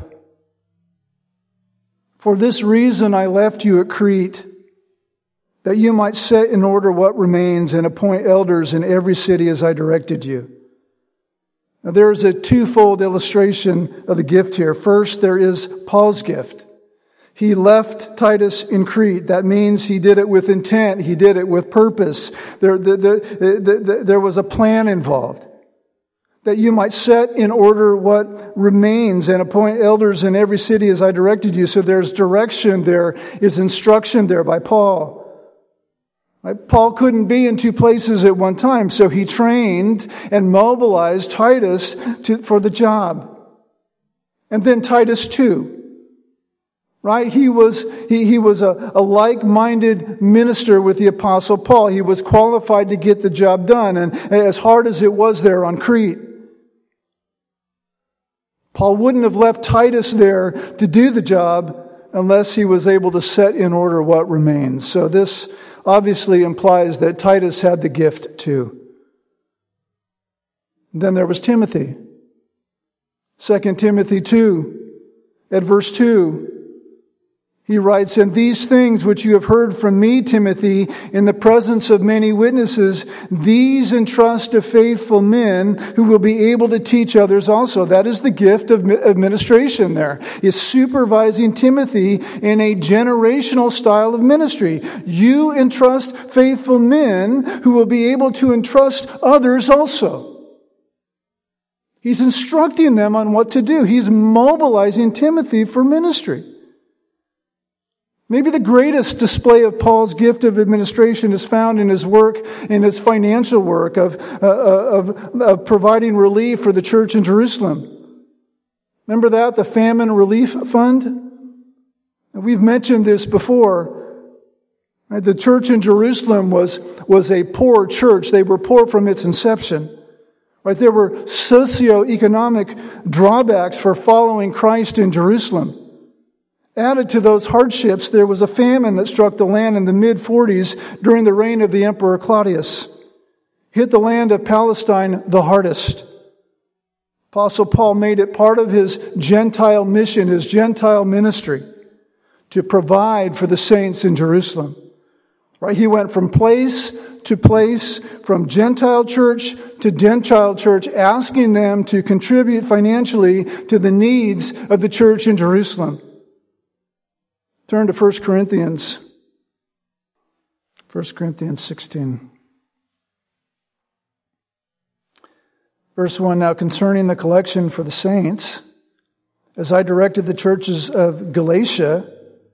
For this reason I left you at Crete, that you might set in order what remains and appoint elders in every city as I directed you. Now there is a twofold illustration of the gift here. First, there is Paul's gift. He left Titus in Crete. That means he did it with intent. He did it with purpose. There, there, there, there was a plan involved. That you might set in order what remains and appoint elders in every city as I directed you. So there's direction, there is instruction there by Paul. Right? Paul couldn't be in two places at one time, so he trained and mobilized Titus to, for the job. And then Titus two. Right? He was, he, he was a, a like-minded minister with the Apostle Paul. He was qualified to get the job done, and as hard as it was there on Crete. Paul wouldn't have left Titus there to do the job unless he was able to set in order what remains. So this obviously implies that Titus had the gift too. Then there was Timothy. Second Timothy two, at verse two. He writes, and these things which you have heard from me, Timothy, in the presence of many witnesses, these entrust to faithful men who will be able to teach others also. That is the gift of administration there, is supervising Timothy in a generational style of ministry. You entrust faithful men who will be able to entrust others also. He's instructing them on what to do. He's mobilizing Timothy for ministry. Maybe the greatest display of Paul's gift of administration is found in his work, in his financial work of, uh, of, of providing relief for the church in Jerusalem. Remember that, the Famine Relief Fund? We've mentioned this before. The church in Jerusalem was, was a poor church. They were poor from its inception. Right? There were socioeconomic drawbacks for following Christ in Jerusalem. Added to those hardships, there was a famine that struck the land in the mid forties during the reign of the Emperor Claudius. Hit the land of Palestine the hardest. Apostle Paul made it part of his Gentile mission, his Gentile ministry, to provide for the saints in Jerusalem. Right? He went from place to place, from Gentile church to Gentile church, asking them to contribute financially to the needs of the church in Jerusalem. Turn to First Corinthians. First Corinthians sixteen. Verse one, now concerning the collection for the saints, as I directed the churches of Galatia,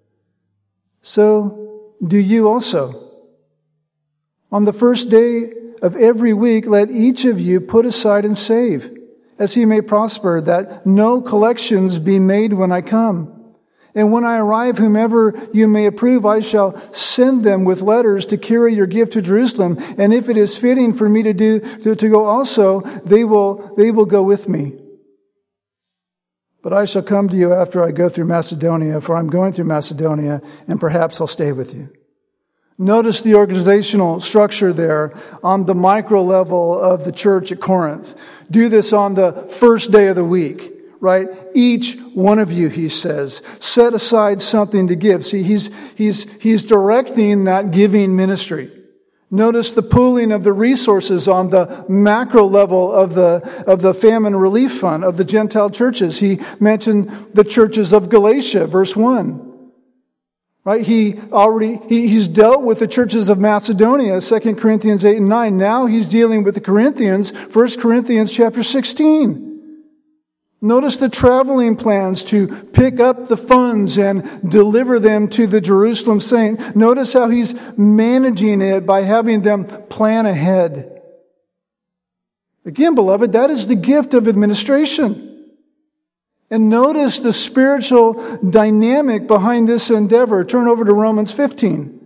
so do you also. On the first day of every week, let each of you put aside and save, as he may prosper, that no collections be made when I come. And when I arrive, whomever you may approve, I shall send them with letters to carry your gift to Jerusalem. And if it is fitting for me to do to, to go also, they will they will go with me. But I shall come to you after I go through Macedonia, for I'm going through Macedonia, and perhaps I'll stay with you. Notice the organizational structure there on the micro level of the church at Corinth. Do this on the first day of the week. Right? Each one of you, he says, set aside something to give. See, he's, he's, he's directing that giving ministry. Notice the pooling of the resources on the macro level of the, of the famine relief fund of the Gentile churches. He mentioned the churches of Galatia, verse one. Right? He already, he, he's dealt with the churches of Macedonia, Second Corinthians eight and nine. Now he's dealing with the Corinthians, First Corinthians chapter sixteen. Notice the traveling plans to pick up the funds and deliver them to the Jerusalem saint. Notice how he's managing it by having them plan ahead. Again, beloved, that is the gift of administration. And notice the spiritual dynamic behind this endeavor. Turn over to Romans fifteen.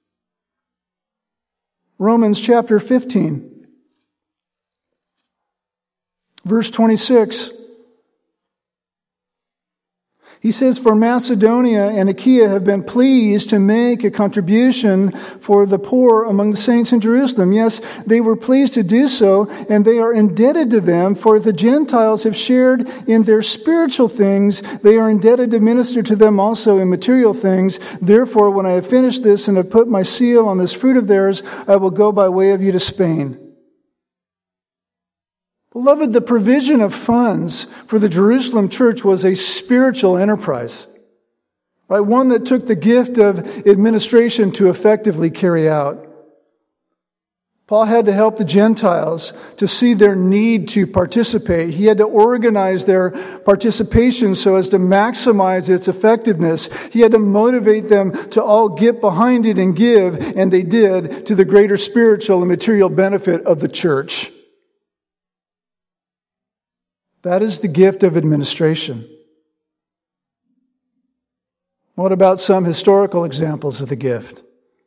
Romans chapter fifteen. Verse twenty-six. He says, for Macedonia and Achaia have been pleased to make a contribution for the poor among the saints in Jerusalem. Yes, they were pleased to do so, and they are indebted to them, for the Gentiles have shared in their spiritual things. They are indebted to minister to them also in material things. Therefore, when I have finished this and have put my seal on this fruit of theirs, I will go by way of you to Spain. Beloved, the provision of funds for the Jerusalem church was a spiritual enterprise, right? One that took the gift of administration to effectively carry out. Paul had to help the Gentiles to see their need to participate. He had to organize their participation so as to maximize its effectiveness. He had to motivate them to all get behind it and give, and they did, to the greater spiritual and material benefit of the church. That is the gift of administration. What about some historical examples of the gift?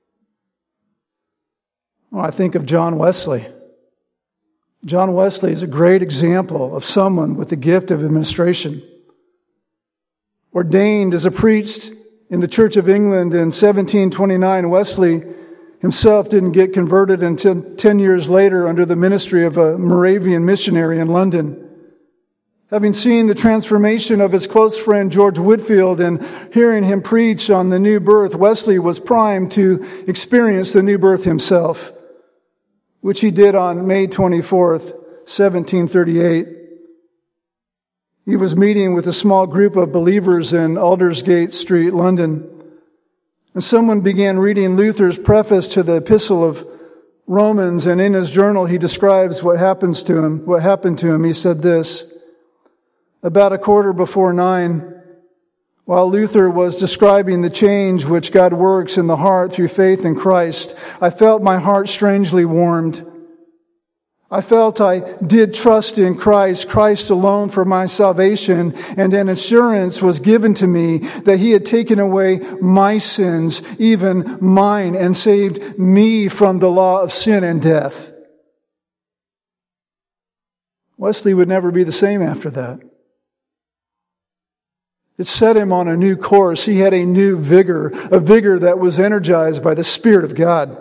Well, I think of John Wesley. John Wesley is a great example of someone with the gift of administration. Ordained as a priest in the Church of England in seventeen twenty-nine, Wesley himself didn't get converted until ten years later under the ministry of a Moravian missionary in London. Having seen the transformation of his close friend George Whitefield and hearing him preach on the new birth, Wesley was primed to experience the new birth himself, which he did on May twenty-fourth, seventeen thirty-eight. He was meeting with a small group of believers in Aldersgate Street, London, and someone began reading Luther's preface to the Epistle of Romans, and in his journal he describes what happens to him, what happened to him. He said this: about a quarter before nine, While Luther was describing the change which God works in the heart through faith in Christ, I felt my heart strangely warmed. I felt I did trust in Christ, Christ alone for my salvation, and an assurance was given to me that He had taken away my sins, even mine, and saved me from the law of sin and death. Wesley would never be the same after that. It set him on a new course. He had a new vigor, a vigor that was energized by the Spirit of God.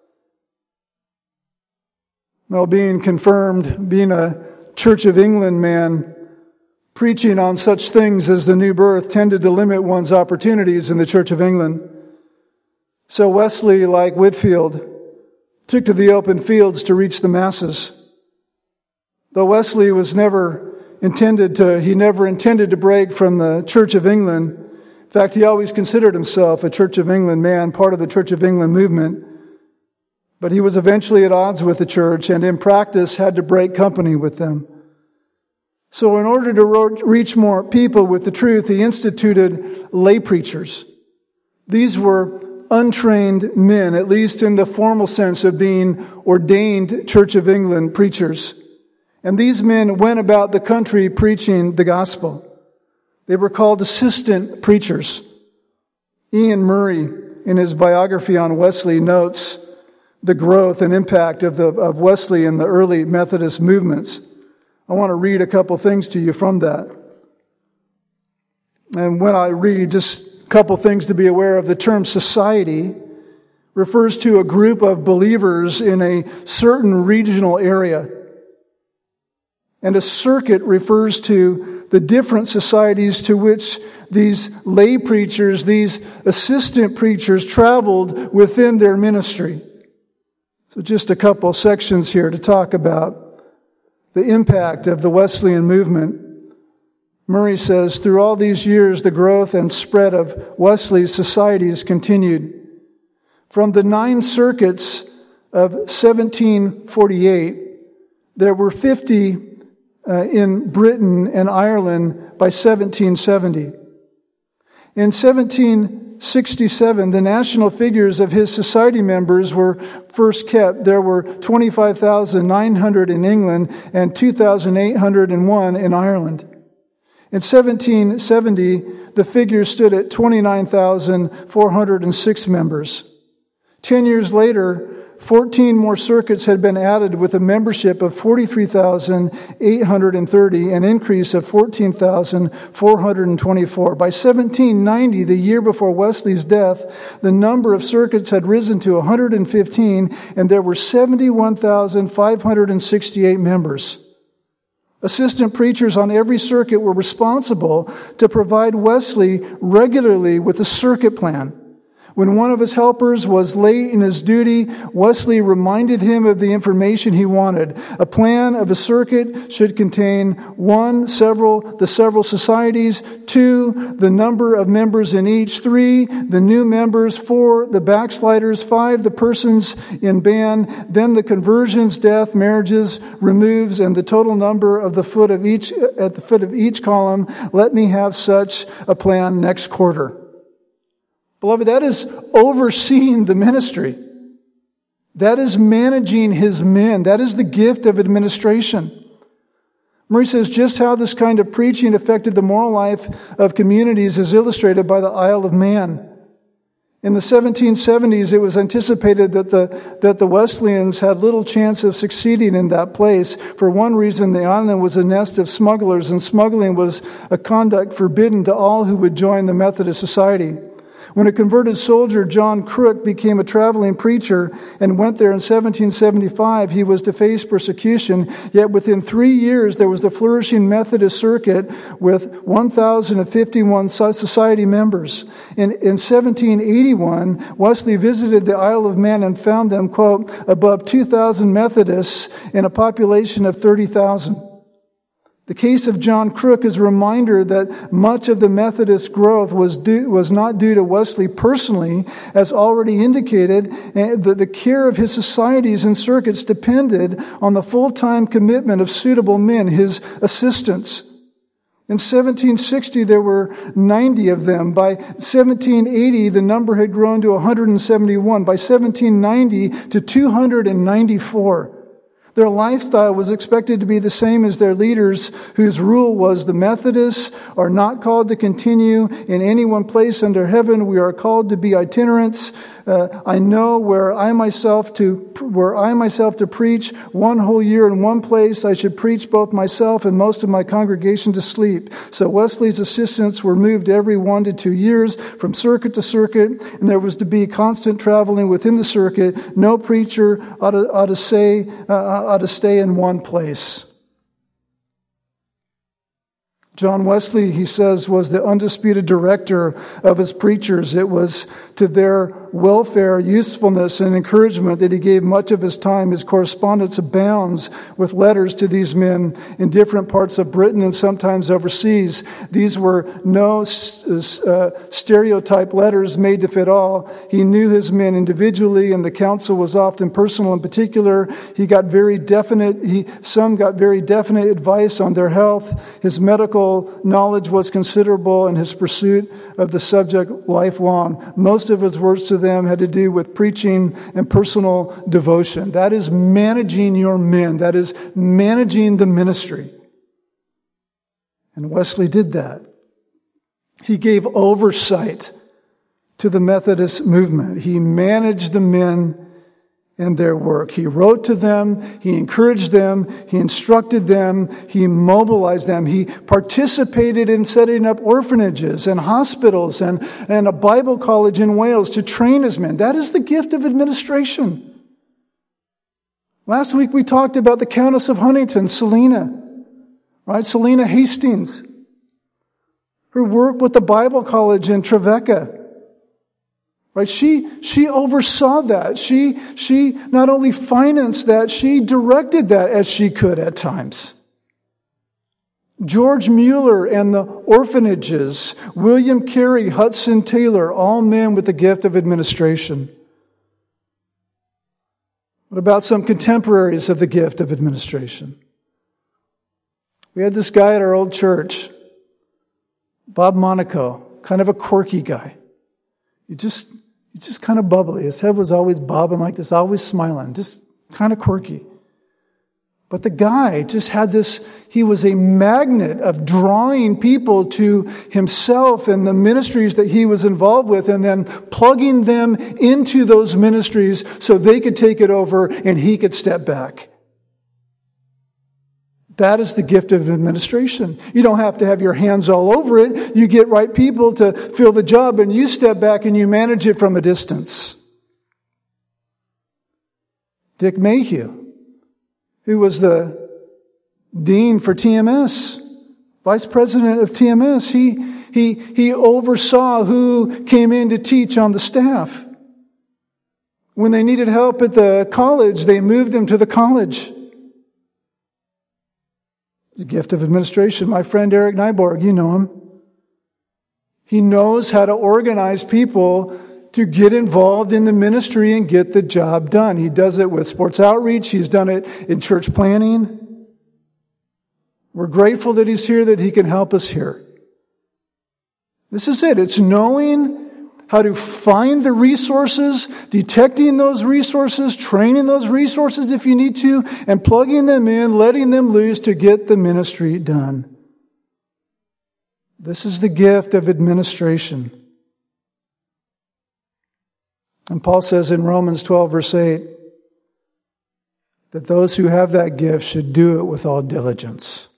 Well, being confirmed, being a Church of England man, preaching on such things as the new birth tended to limit one's opportunities in the Church of England. So Wesley, like Whitefield, took to the open fields to reach the masses. Though Wesley was never intended to, he never intended to break from the Church of England. In fact, he always considered himself a Church of England man, part of the Church of England movement. But he was eventually at odds with the church and in practice had to break company with them. So in order to reach more people with the truth, he instituted lay preachers. These were untrained men, at least in the formal sense of being ordained Church of England preachers. And these men went about the country preaching the gospel. They were called assistant preachers. Ian Murray, in his biography on Wesley, notes the growth and impact of the of Wesley and the early Methodist movements. I want to read a couple things to you from that. And when I read, just a couple things to be aware of. The term society refers to a group of believers in a certain regional area. And a circuit refers to the different societies to which these lay preachers, these assistant preachers, traveled within their ministry. So just a couple sections here to talk about the impact of the Wesleyan movement. Murray says, through all these years, the growth and spread of Wesley's societies continued. From the nine circuits of seventeen forty-eight, there were fifty uh, in Britain and Ireland by seventeen seventy. In seventeen sixty-seven, the national figures of his society members were first kept. There were twenty-five thousand nine hundred in England and two thousand eight hundred one in Ireland. In seventeen seventy, the figure stood at twenty-nine thousand four hundred six members. Ten years later, fourteen more circuits had been added with a membership of forty-three thousand eight hundred thirty, an increase of fourteen thousand four hundred twenty-four. By seventeen ninety, the year before Wesley's death, the number of circuits had risen to one hundred fifteen, and there were seventy-one thousand five hundred sixty-eight members. Assistant preachers on every circuit were responsible to provide Wesley regularly with a circuit plan. When one of his helpers was late in his duty, Wesley reminded him of the information he wanted. A plan of a circuit should contain one, several, the several societies, two, the number of members in each, three, the new members, four, the backsliders, five, the persons in ban, then the conversions, death, marriages, removes, and the total number of the foot of each, at the foot of each column. Let me have such a plan next quarter. Beloved, that is overseeing the ministry. That is managing his men. That is the gift of administration. Murray says just how this kind of preaching affected the moral life of communities is illustrated by the Isle of Man. In the seventeen seventies, it was anticipated that the, that the Wesleyans had little chance of succeeding in that place. For one reason, the island was a nest of smugglers, and smuggling was a conduct forbidden to all who would join the Methodist Society. When a converted soldier, John Crook, became a traveling preacher and went there in seventeen seventy-five, he was to face persecution. Yet within three years, there was the flourishing Methodist circuit with one thousand fifty-one society members. In, in seventeen eighty-one, Wesley visited the Isle of Man and found them, quote, above two thousand Methodists in a population of thirty thousand. The case of John Crook is a reminder that much of the Methodist growth was due, was not due to Wesley personally, as already indicated, and that the care of his societies and circuits depended on the full-time commitment of suitable men, his assistants. In seventeen sixty, there were ninety of them. By seventeen eighty, the number had grown to one hundred seventy-one. By seventeen ninety, to two hundred ninety-four. Their lifestyle was expected to be the same as their leaders, whose rule was, the Methodists are not called to continue in any one place under heaven. We are called to be itinerants. Uh, I know where I myself to where I myself to preach one whole year in one place, I should preach both myself and most of my congregation to sleep. So Wesley's assistants were moved every one to two years from circuit to circuit, and there was to be constant traveling within the circuit. No preacher ought to, ought to say uh, ought to stay in one place. John Wesley, he says, was the undisputed director of his preachers. It was to their welfare, usefulness, and encouragement that he gave much of his time. His correspondence abounds with letters to these men in different parts of Britain and sometimes overseas. These were no uh, stereotype letters made to fit all. He knew his men individually, and the counsel was often personal in particular. He got very definite, he, some got very definite advice on their health. His medical knowledge was considerable, and his pursuit of the subject lifelong. Most of his words to them had to do with preaching and personal devotion. That is managing your men. That is managing the ministry. And Wesley did that. He gave oversight to the Methodist movement. He managed the men and their work. He wrote to them, he encouraged them, he instructed them, he mobilized them. He participated in setting up orphanages and hospitals and, and a Bible college in Wales to train his men. That is the gift of administration. Last week we talked about the Countess of Huntington, Selina, right? Selina Hastings. Her work with the Bible college in Trevecca. Right? She, she oversaw that. She, she not only financed that, she directed that as she could at times. George Mueller and the orphanages, William Carey, Hudson Taylor, all men with the gift of administration. What about some contemporaries of the gift of administration? We had this guy at our old church, Bob Monaco, kind of a quirky guy. You just, he's just kind of bubbly. His head was always bobbing like this, always smiling, just kind of quirky. But the guy just had this, he was a magnet of drawing people to himself and the ministries that he was involved with, and then plugging them into those ministries so they could take it over and he could step back. That is the gift of administration. You don't have to have your hands all over it. You get right people to fill the job, and you step back and you manage it from a distance. Dick Mayhew, who was the dean for T M S, vice president of T M S, he, he, he oversaw who came in to teach on the staff. When they needed help at the college, they moved them to the college. The gift of administration. My friend Eric Nyborg, you know him. He knows how to organize people to get involved in the ministry and get the job done. He does it with sports outreach. He's done it in church planning. We're grateful that he's here, that he can help us here. This is it. It's knowing how to find the resources, detecting those resources, training those resources if you need to, and plugging them in, letting them loose to get the ministry done. This is the gift of administration. And Paul says in Romans twelve, verse eight, that those who have that gift should do it with all diligence.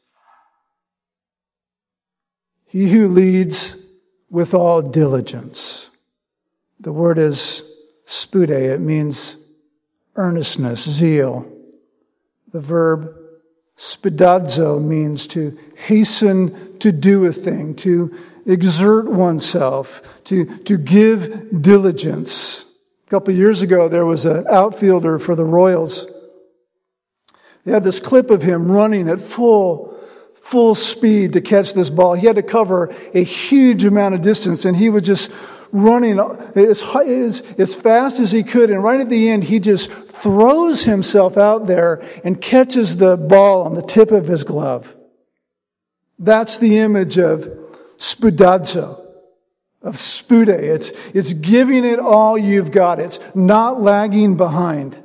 He who leads with all diligence. The word is spude. It means earnestness, zeal. The verb spidazo means to hasten to do a thing, to exert oneself, to, to give diligence. A couple of years ago, there was an outfielder for the Royals. They had this clip of him running at full full speed to catch this ball. He had to cover a huge amount of distance, and he was just running as, as, as fast as he could. And right at the end, he just throws himself out there and catches the ball on the tip of his glove. That's the image of spudazo, of spude. It's, it's giving it all you've got. It's not lagging behind.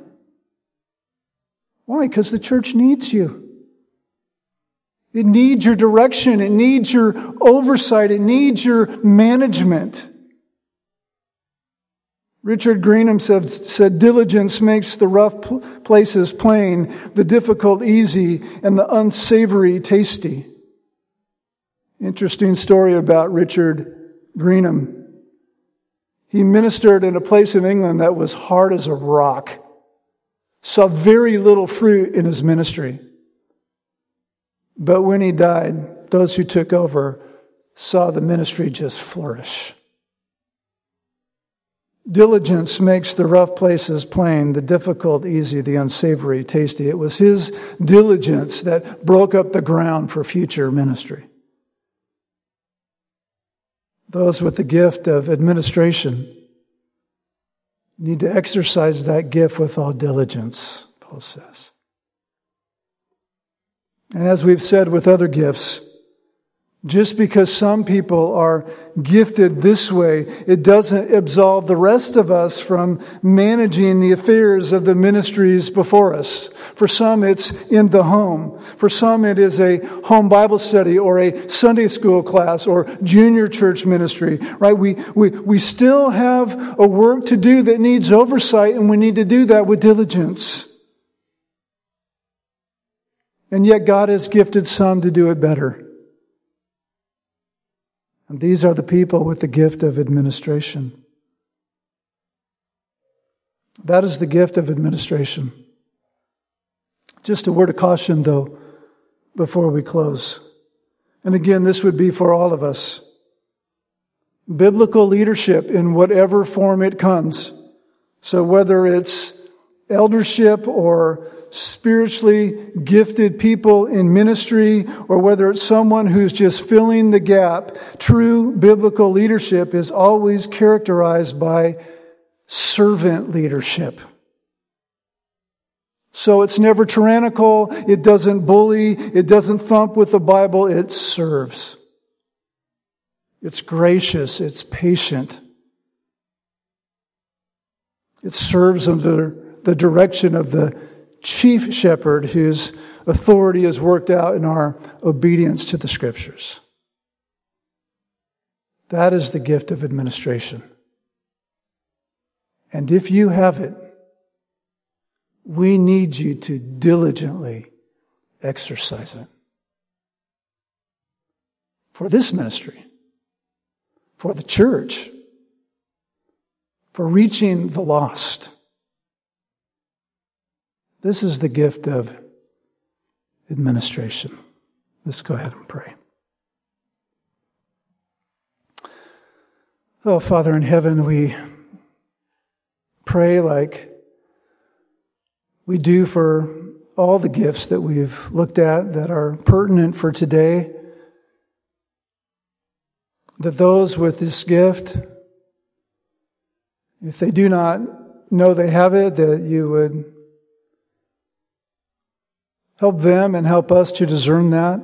Why? Because the church needs you. It needs your direction. It needs your oversight. It needs your management. Richard Greenham said, said, diligence makes the rough places plain, the difficult easy, and the unsavory tasty. Interesting story about Richard Greenham. He ministered in a place in England that was hard as a rock. Saw very little fruit in his ministry. But when he died, those who took over saw the ministry just flourish. Diligence makes the rough places plain, the difficult easy, the unsavory tasty. It was his diligence that broke up the ground for future ministry. Those with the gift of administration need to exercise that gift with all diligence, Paul says. And as we've said with other gifts, just because some people are gifted this way, it doesn't absolve the rest of us from managing the affairs of the ministries before us. For some, it's in the home. For some, it is a home Bible study or a Sunday school class or junior church ministry, right? We, we, we still have a work to do that needs oversight, and we need to do that with diligence. And yet God has gifted some to do it better. And these are the people with the gift of administration. That is the gift of administration. Just a word of caution, though, before we close. And again, this would be for all of us. Biblical leadership in whatever form it comes. So whether it's eldership or spiritually gifted people in ministry, or whether it's someone who's just filling the gap, true biblical leadership is always characterized by servant leadership. So it's never tyrannical, it doesn't bully, it doesn't thump with the Bible, it serves. It's gracious, it's patient. It serves under the direction of the chief shepherd whose authority is worked out in our obedience to the Scriptures. That is the gift of administration. And if you have it, we need you to diligently exercise it. For this ministry, for the church, for reaching the lost. This is the gift of administration. Let's go ahead and pray. Oh, Father in heaven, we pray like we do for all the gifts that we've looked at that are pertinent for today, that those with this gift, if they do not know they have it, that you would help them and help us to discern that.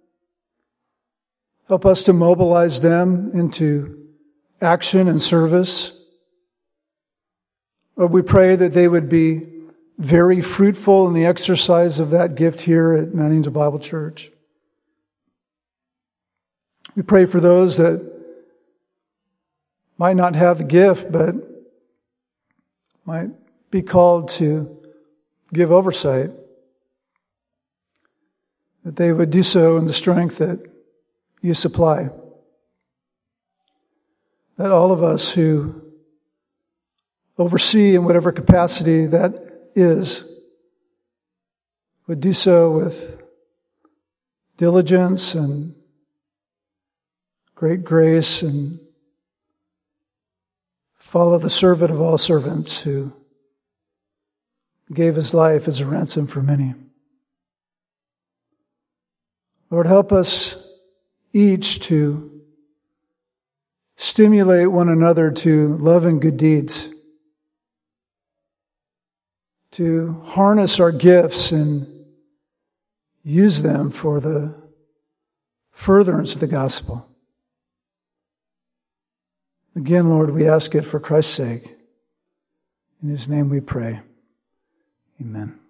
Help us to mobilize them into action and service. Lord, we pray that they would be very fruitful in the exercise of that gift here at Mount Angel Bible Church. We pray for those that might not have the gift, but might be called to give oversight, that they would do so in the strength that you supply. That all of us who oversee in whatever capacity that is would do so with diligence and great grace, and follow the servant of all servants who gave his life as a ransom for many. Lord, help us each to stimulate one another to love and good deeds, to harness our gifts and use them for the furtherance of the gospel. Again, Lord, we ask it for Christ's sake. In his name we pray. Amen.